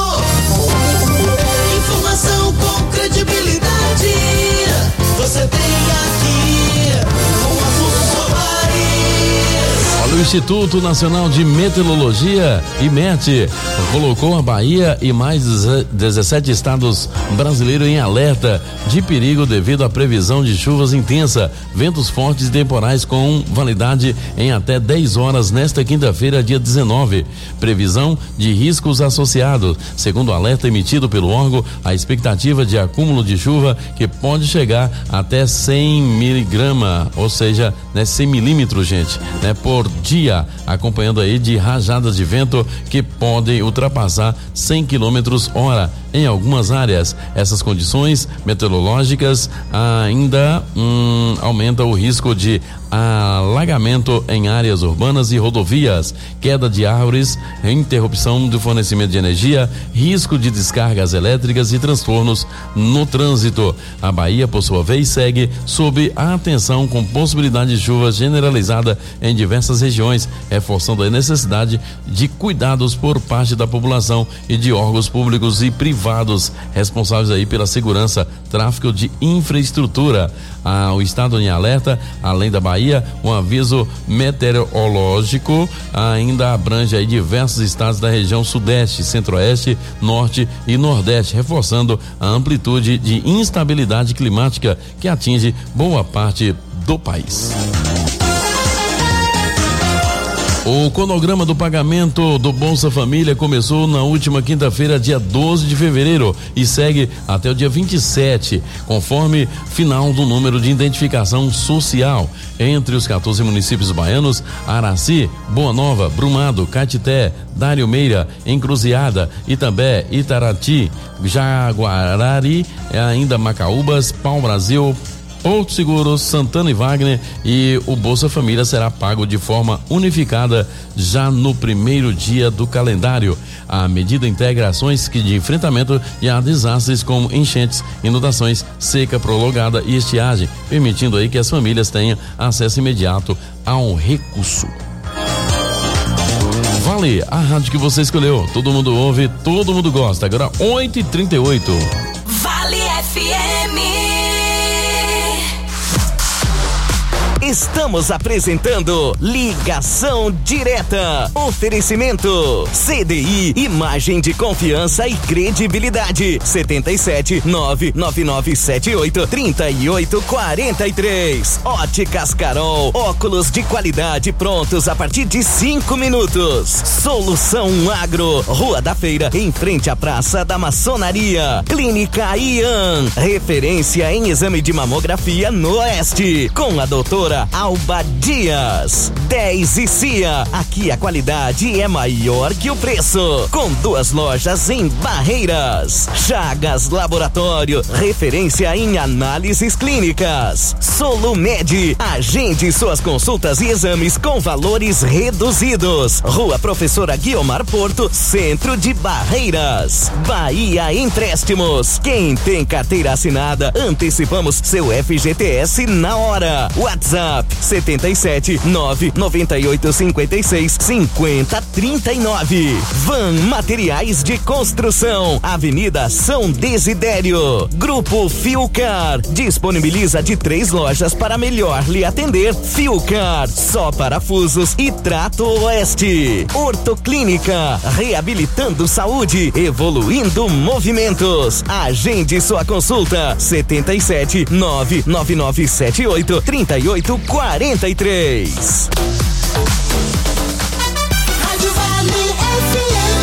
Informação com credibilidade. Você tem aqui com Afonso Soares. Olha, o Instituto Nacional de Meteorologia, IMET, colocou a Bahia e mais dezessete estados brasileiros em alerta de perigo devido à previsão de chuvas intensas, ventos fortes e temporais com validade em até dez horas nesta quinta-feira, dia dezenove. Previsão de riscos associados. Segundo o alerta emitido pelo órgão, a expectativa de acúmulo de chuva que pode chegar até cem miligramas, ou seja, né, cem milímetros, gente, né, por dia, acompanhando aí de rajadas de vento que podem ultrapassar cem quilômetros hora em algumas áreas. Essas condições meteorológicas ainda hum, aumentam o risco de alagamento em áreas urbanas e rodovias, queda de árvores, interrupção do fornecimento de energia, risco de descargas elétricas e transtornos no trânsito. A Bahia, por sua vez, segue sob atenção com possibilidade de chuva generalizada em diversas regiões, reforçando a necessidade de cuidados por parte da população e de órgãos públicos e privados responsáveis aí pela segurança, tráfego de infraestrutura. Ah, o estado em alerta, além da Bahia, um aviso meteorológico ainda abrange aí diversos estados da região sudeste, centro-oeste, norte e nordeste, reforçando a amplitude de instabilidade climática que atinge boa parte do país. O cronograma do pagamento do Bolsa Família começou na última quinta-feira, dia doze de fevereiro, e segue até o dia vinte e sete, conforme final do número de identificação social. Entre os quatorze municípios baianos, Araci, Boa Nova, Brumado, Caetité, Dário Meira, Encruzilhada, Itambé, Itarati, Jaguarari, ainda Macaúbas, Pau Brasil, Porto Seguro, Santana e Wagner, e o Bolsa Família será pago de forma unificada já no primeiro dia do calendário. A medida integra ações que de enfrentamento a desastres como enchentes, inundações, seca prolongada e estiagem, permitindo aí que as famílias tenham acesso imediato ao recurso. Vale, a rádio que você escolheu. Todo mundo ouve, todo mundo gosta. Agora oito e trinta e oito. Vale F M. Estamos apresentando Ligação Direta. Oferecimento C D I, imagem de confiança e credibilidade. setenta e sete, nove nove nove sete oito, trinta e oito quarenta e três. Óticas Carol, óculos de qualidade prontos a partir de cinco minutos. Solução Agro, Rua da Feira, em frente à Praça da Maçonaria. Clínica Ian, referência em exame de mamografia no Oeste, com a doutora Alba Dias. dez e C I A, aqui a qualidade é maior que o preço, com duas lojas em Barreiras. Chagas Laboratório, referência em análises clínicas. Solumed, agende suas consultas e exames com valores reduzidos. Rua Professora Guiomar Porto, centro de Barreiras. Bahia Empréstimos, quem tem carteira assinada, antecipamos seu F G T S na hora. WhatsApp setenta e sete, nove noventa e oito, cinquenta e seis, cinquenta, trinta e nove. Van Materiais de Construção, Avenida São Desidério. Grupo Fiucar, disponibiliza de três lojas para melhor lhe atender. Fiucar, só parafusos e trato oeste. Ortoclínica, reabilitando saúde, evoluindo movimentos. Agende sua consulta, setenta e sete, nove nove nove sete oito, trinta e oito quarenta e três. Rádio Vale F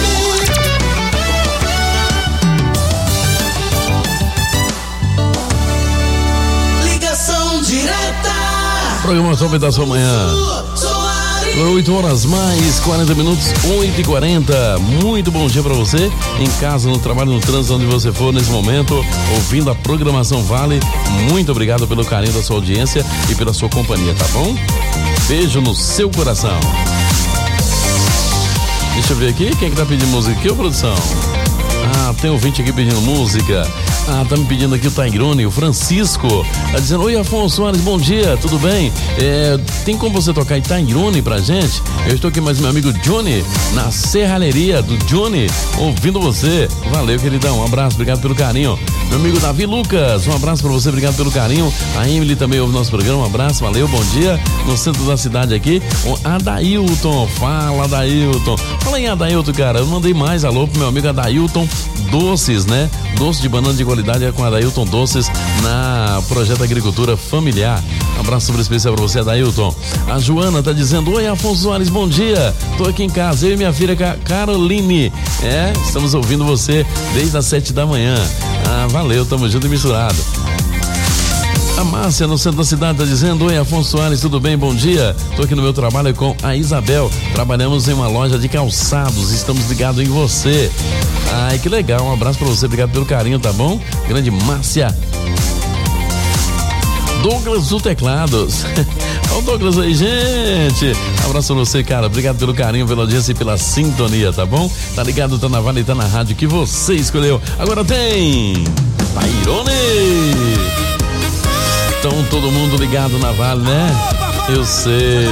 M. Ligação direta. Programação da sua manhã. oito horas mais quarenta minutos, oito e quarenta. Muito bom dia pra você, em casa, no trabalho, no trânsito, onde você for nesse momento, ouvindo a programação Vale. Muito obrigado pelo carinho da sua audiência e pela sua companhia, tá bom? Beijo no seu coração. Deixa eu ver aqui, quem é que tá pedindo música aqui, ô produção? Ah, tem ouvinte aqui pedindo música. Ah, tá me pedindo aqui o Tairone, o Francisco. Tá dizendo, oi Afonso Soares, bom dia, tudo bem? É, tem como você tocar Tairone pra gente? Eu estou aqui mais meu amigo Johnny, na serralheria do Johnny, ouvindo você. Valeu, queridão, um abraço, obrigado pelo carinho. Meu amigo Davi Lucas, um abraço pra você, obrigado pelo carinho. A Emily também ouve nosso programa, um abraço, valeu, bom dia. No centro da cidade aqui, o Adailton, fala Adailton. Fala em Adailton, cara, eu mandei mais alô pro meu amigo Adailton Doces, né? Doce de banana de qualidade é com Adailton Doces na Projeto Agricultura Familiar. Um abraço super especial pra você, Adailton. A Joana tá dizendo, oi Afonso Soares, bom dia. Tô aqui em casa, eu e minha filha Caroline. É, estamos ouvindo você desde as sete da manhã. Ah, valeu, tamo junto e misturado. A Márcia, no centro da cidade, tá dizendo, oi Afonso Soares, tudo bem? Bom dia. Tô aqui no meu trabalho com a Isabel. Trabalhamos em uma loja de calçados, estamos ligados em você. Ai, que legal, um abraço pra você, obrigado pelo carinho, tá bom? Grande Márcia. Douglas do Teclados. Olha o Douglas aí, gente. Abraço pra você, cara. Obrigado pelo carinho, pela audiência e pela sintonia, tá bom? Tá ligado, tá na Vale, tá na rádio que você escolheu. Agora tem Tairone. Então todo mundo ligado na Vale, né? Eu sei.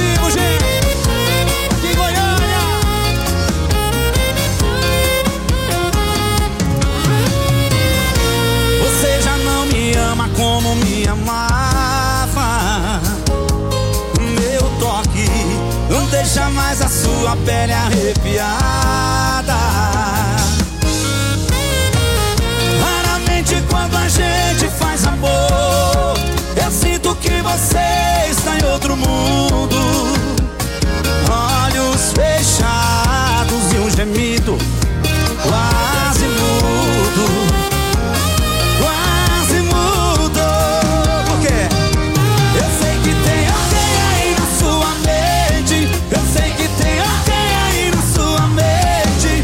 Você já não me ama como me amava. Meu toque não deixa mais a sua pele arrepiada. Raramente quando a gente faz amor, eu sinto que você está em outro mundo. Olhos fechados e um gemido quase mudo. Quase mudo. Por quê? Eu sei que tem alguém aí na sua mente. Eu sei que tem alguém aí na sua mente,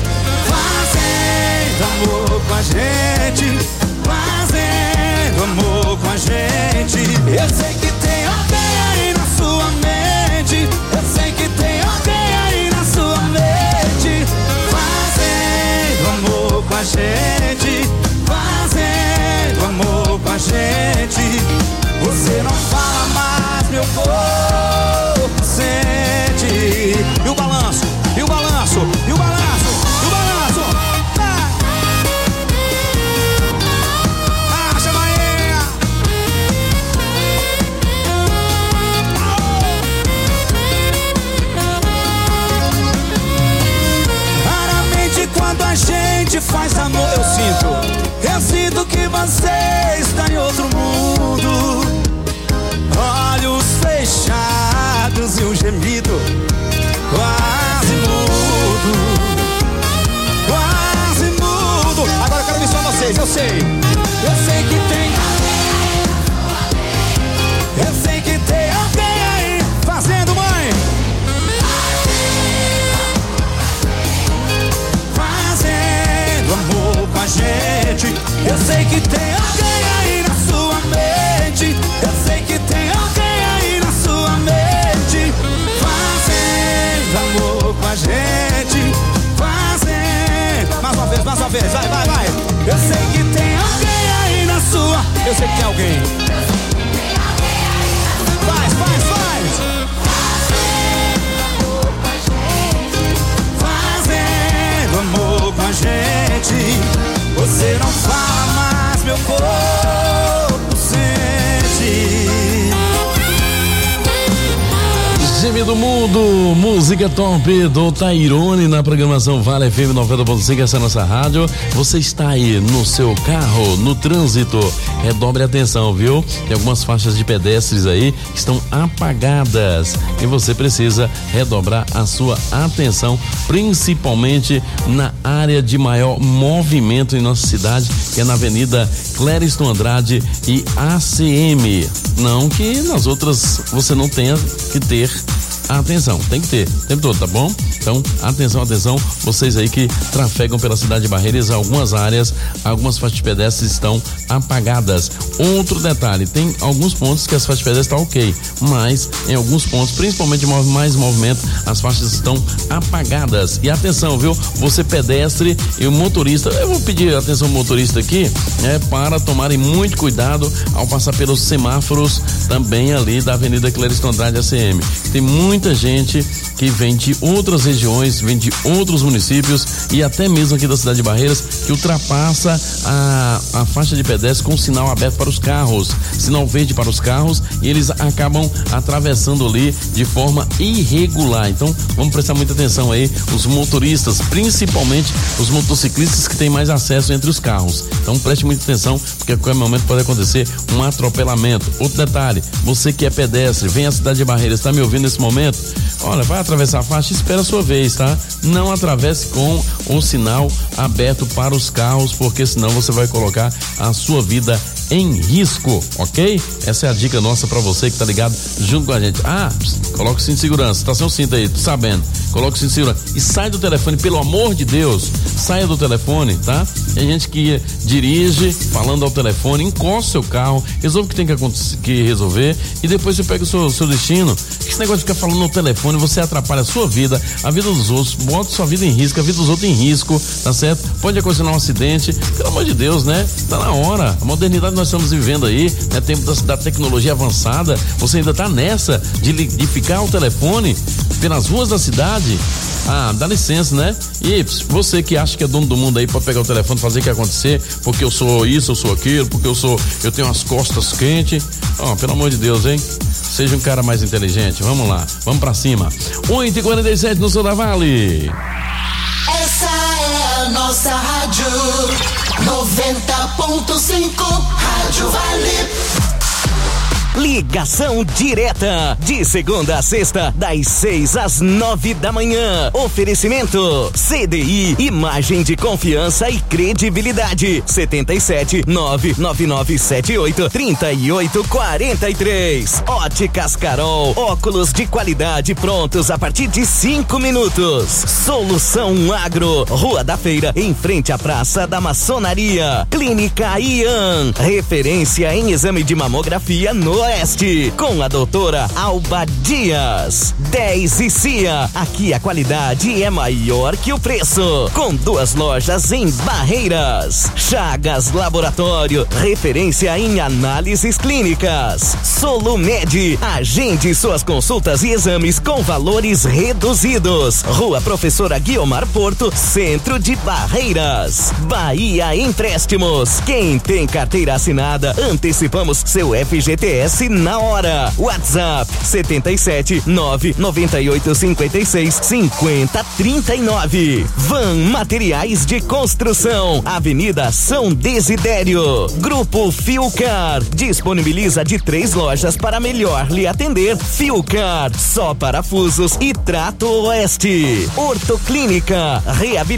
fazendo amor com a gente. Fazendo amor com a gente. gente faz amor, eu sinto. Eu sinto que você está em outro mundo. Olhos fechados e um gemido quase mudo. Quase mudo. Agora eu quero ver só vocês, eu sei. Eu sei que tem. Eu sei que tem alguém aí fazendo, mãe. Fazendo amor com a gente. Eu sei que tem alguém aí na sua mente. Eu sei que tem alguém aí na sua mente. Fazendo amor com a gente. Fazendo. Mais uma vez, mais uma vez, vai, vai, vai. Eu sei que tem alguém aí na sua. Eu sei que tem alguém. Faz, faz, faz. Fazendo amor com a gente. Você não fala, mas meu corpo sente. Geme do Mundo, música top do Tairone na programação Vale F M noventa ponto cinco, essa é a nossa rádio. Você está aí no seu carro, no trânsito, redobre a atenção, viu? Tem algumas faixas de pedestres aí que estão apagadas e você precisa redobrar a sua atenção, principalmente na área de maior movimento em nossa cidade, que é na Avenida Clériston Andrade e A C M. Não que nas outras você não tenha que ter atenção, tem que ter, o tempo todo, tá bom? Então, atenção, atenção, vocês aí que trafegam pela cidade de Barreiras, algumas áreas, algumas faixas de pedestres estão apagadas. Outro detalhe, tem alguns pontos que as faixas de pedestres estão ok, mas em alguns pontos, principalmente de mais movimento, as faixas estão apagadas. E atenção, viu? Você pedestre e o motorista, eu vou pedir atenção ao motorista aqui, né, para tomarem muito cuidado ao passar pelos semáforos também ali da Avenida Clériston Andrade A C M. Tem muita gente que vem de outras regiões, vem de outros municípios e até mesmo aqui da cidade de Barreiras, que ultrapassa a, a faixa de pedestre com sinal aberto para os carros, sinal verde para os carros, e eles acabam atravessando ali de forma irregular. Então vamos prestar muita atenção aí, os motoristas, principalmente os motociclistas que têm mais acesso entre os carros. Então preste muita atenção, porque a qualquer momento pode acontecer um atropelamento. Outro detalhe, você que é pedestre, vem à cidade de Barreiras, está me ouvindo nesse momento? Olha, vai atravessar a faixa, espera a sua vez, tá? Não atravesse com o sinal aberto para os carros, porque senão você vai colocar a sua vida em risco, ok? Essa é a dica nossa pra você que tá ligado junto com a gente. Ah, pss, coloca o cinto de segurança, tá sem o cinto aí, tô sabendo. Coloca o cinto de segurança e sai do telefone, pelo amor de Deus, saia do telefone, tá? Tem gente que dirige falando ao telefone, encosta o seu carro, resolve o que tem que, acontecer, que resolver e depois você pega o seu, seu destino. Esse negócio de ficar falando no telefone, você atrapalha a sua vida, a vida dos outros, bota sua vida em risco, a vida dos outros em risco, tá certo? Pode acontecer um acidente, pelo amor de Deus, né? Tá na hora, a modernidade nós estamos vivendo aí, né? Tempo da, da tecnologia avançada, você ainda tá nessa de, de ficar ao telefone pelas ruas da cidade. Ah, dá licença, né? E você que acha que é dono do mundo aí, pode pegar o telefone e fazer o que acontecer, porque eu sou isso, eu sou aquilo, porque eu sou, eu tenho as costas quentes. Ó, oh, pelo amor de Deus, hein? Seja um cara mais inteligente, vamos lá, vamos pra cima. oito e quarenta e sete no Sul da Vale. Essa é a nossa rádio noventa ponto cinco, Rádio Vale. Ligação direta, de segunda a sexta, das seis às nove da manhã. Oferecimento C D I, imagem de confiança e credibilidade. setenta e sete, nove nove nove sete oito, trinta e oito quarenta e três. Óticas Carol, óculos de qualidade prontos a partir de cinco minutos. Solução Agro, Rua da Feira, em frente à Praça da Maçonaria. Clínica Ian, referência em exame de mamografia no Oeste, com a doutora Alba Dias. dez e C I A, aqui a qualidade é maior que o preço, com duas lojas em Barreiras. Chagas Laboratório, referência em análises clínicas. Solumed, agende suas consultas e exames com valores reduzidos. Rua Professora Guiomar Porto, centro de Barreiras. Bahia Empréstimos, quem tem carteira assinada, antecipamos seu F G T S Abastece na hora. WhatsApp setenta e sete nove noventa e oito cinquenta e seis cinquenta trinta e nove. Van Materiais de Construção, Avenida São Desidério. Grupo Fiucar disponibiliza de três lojas para melhor lhe atender. Fiucar, só parafusos e trato oeste. Ortoclínica, reabilitação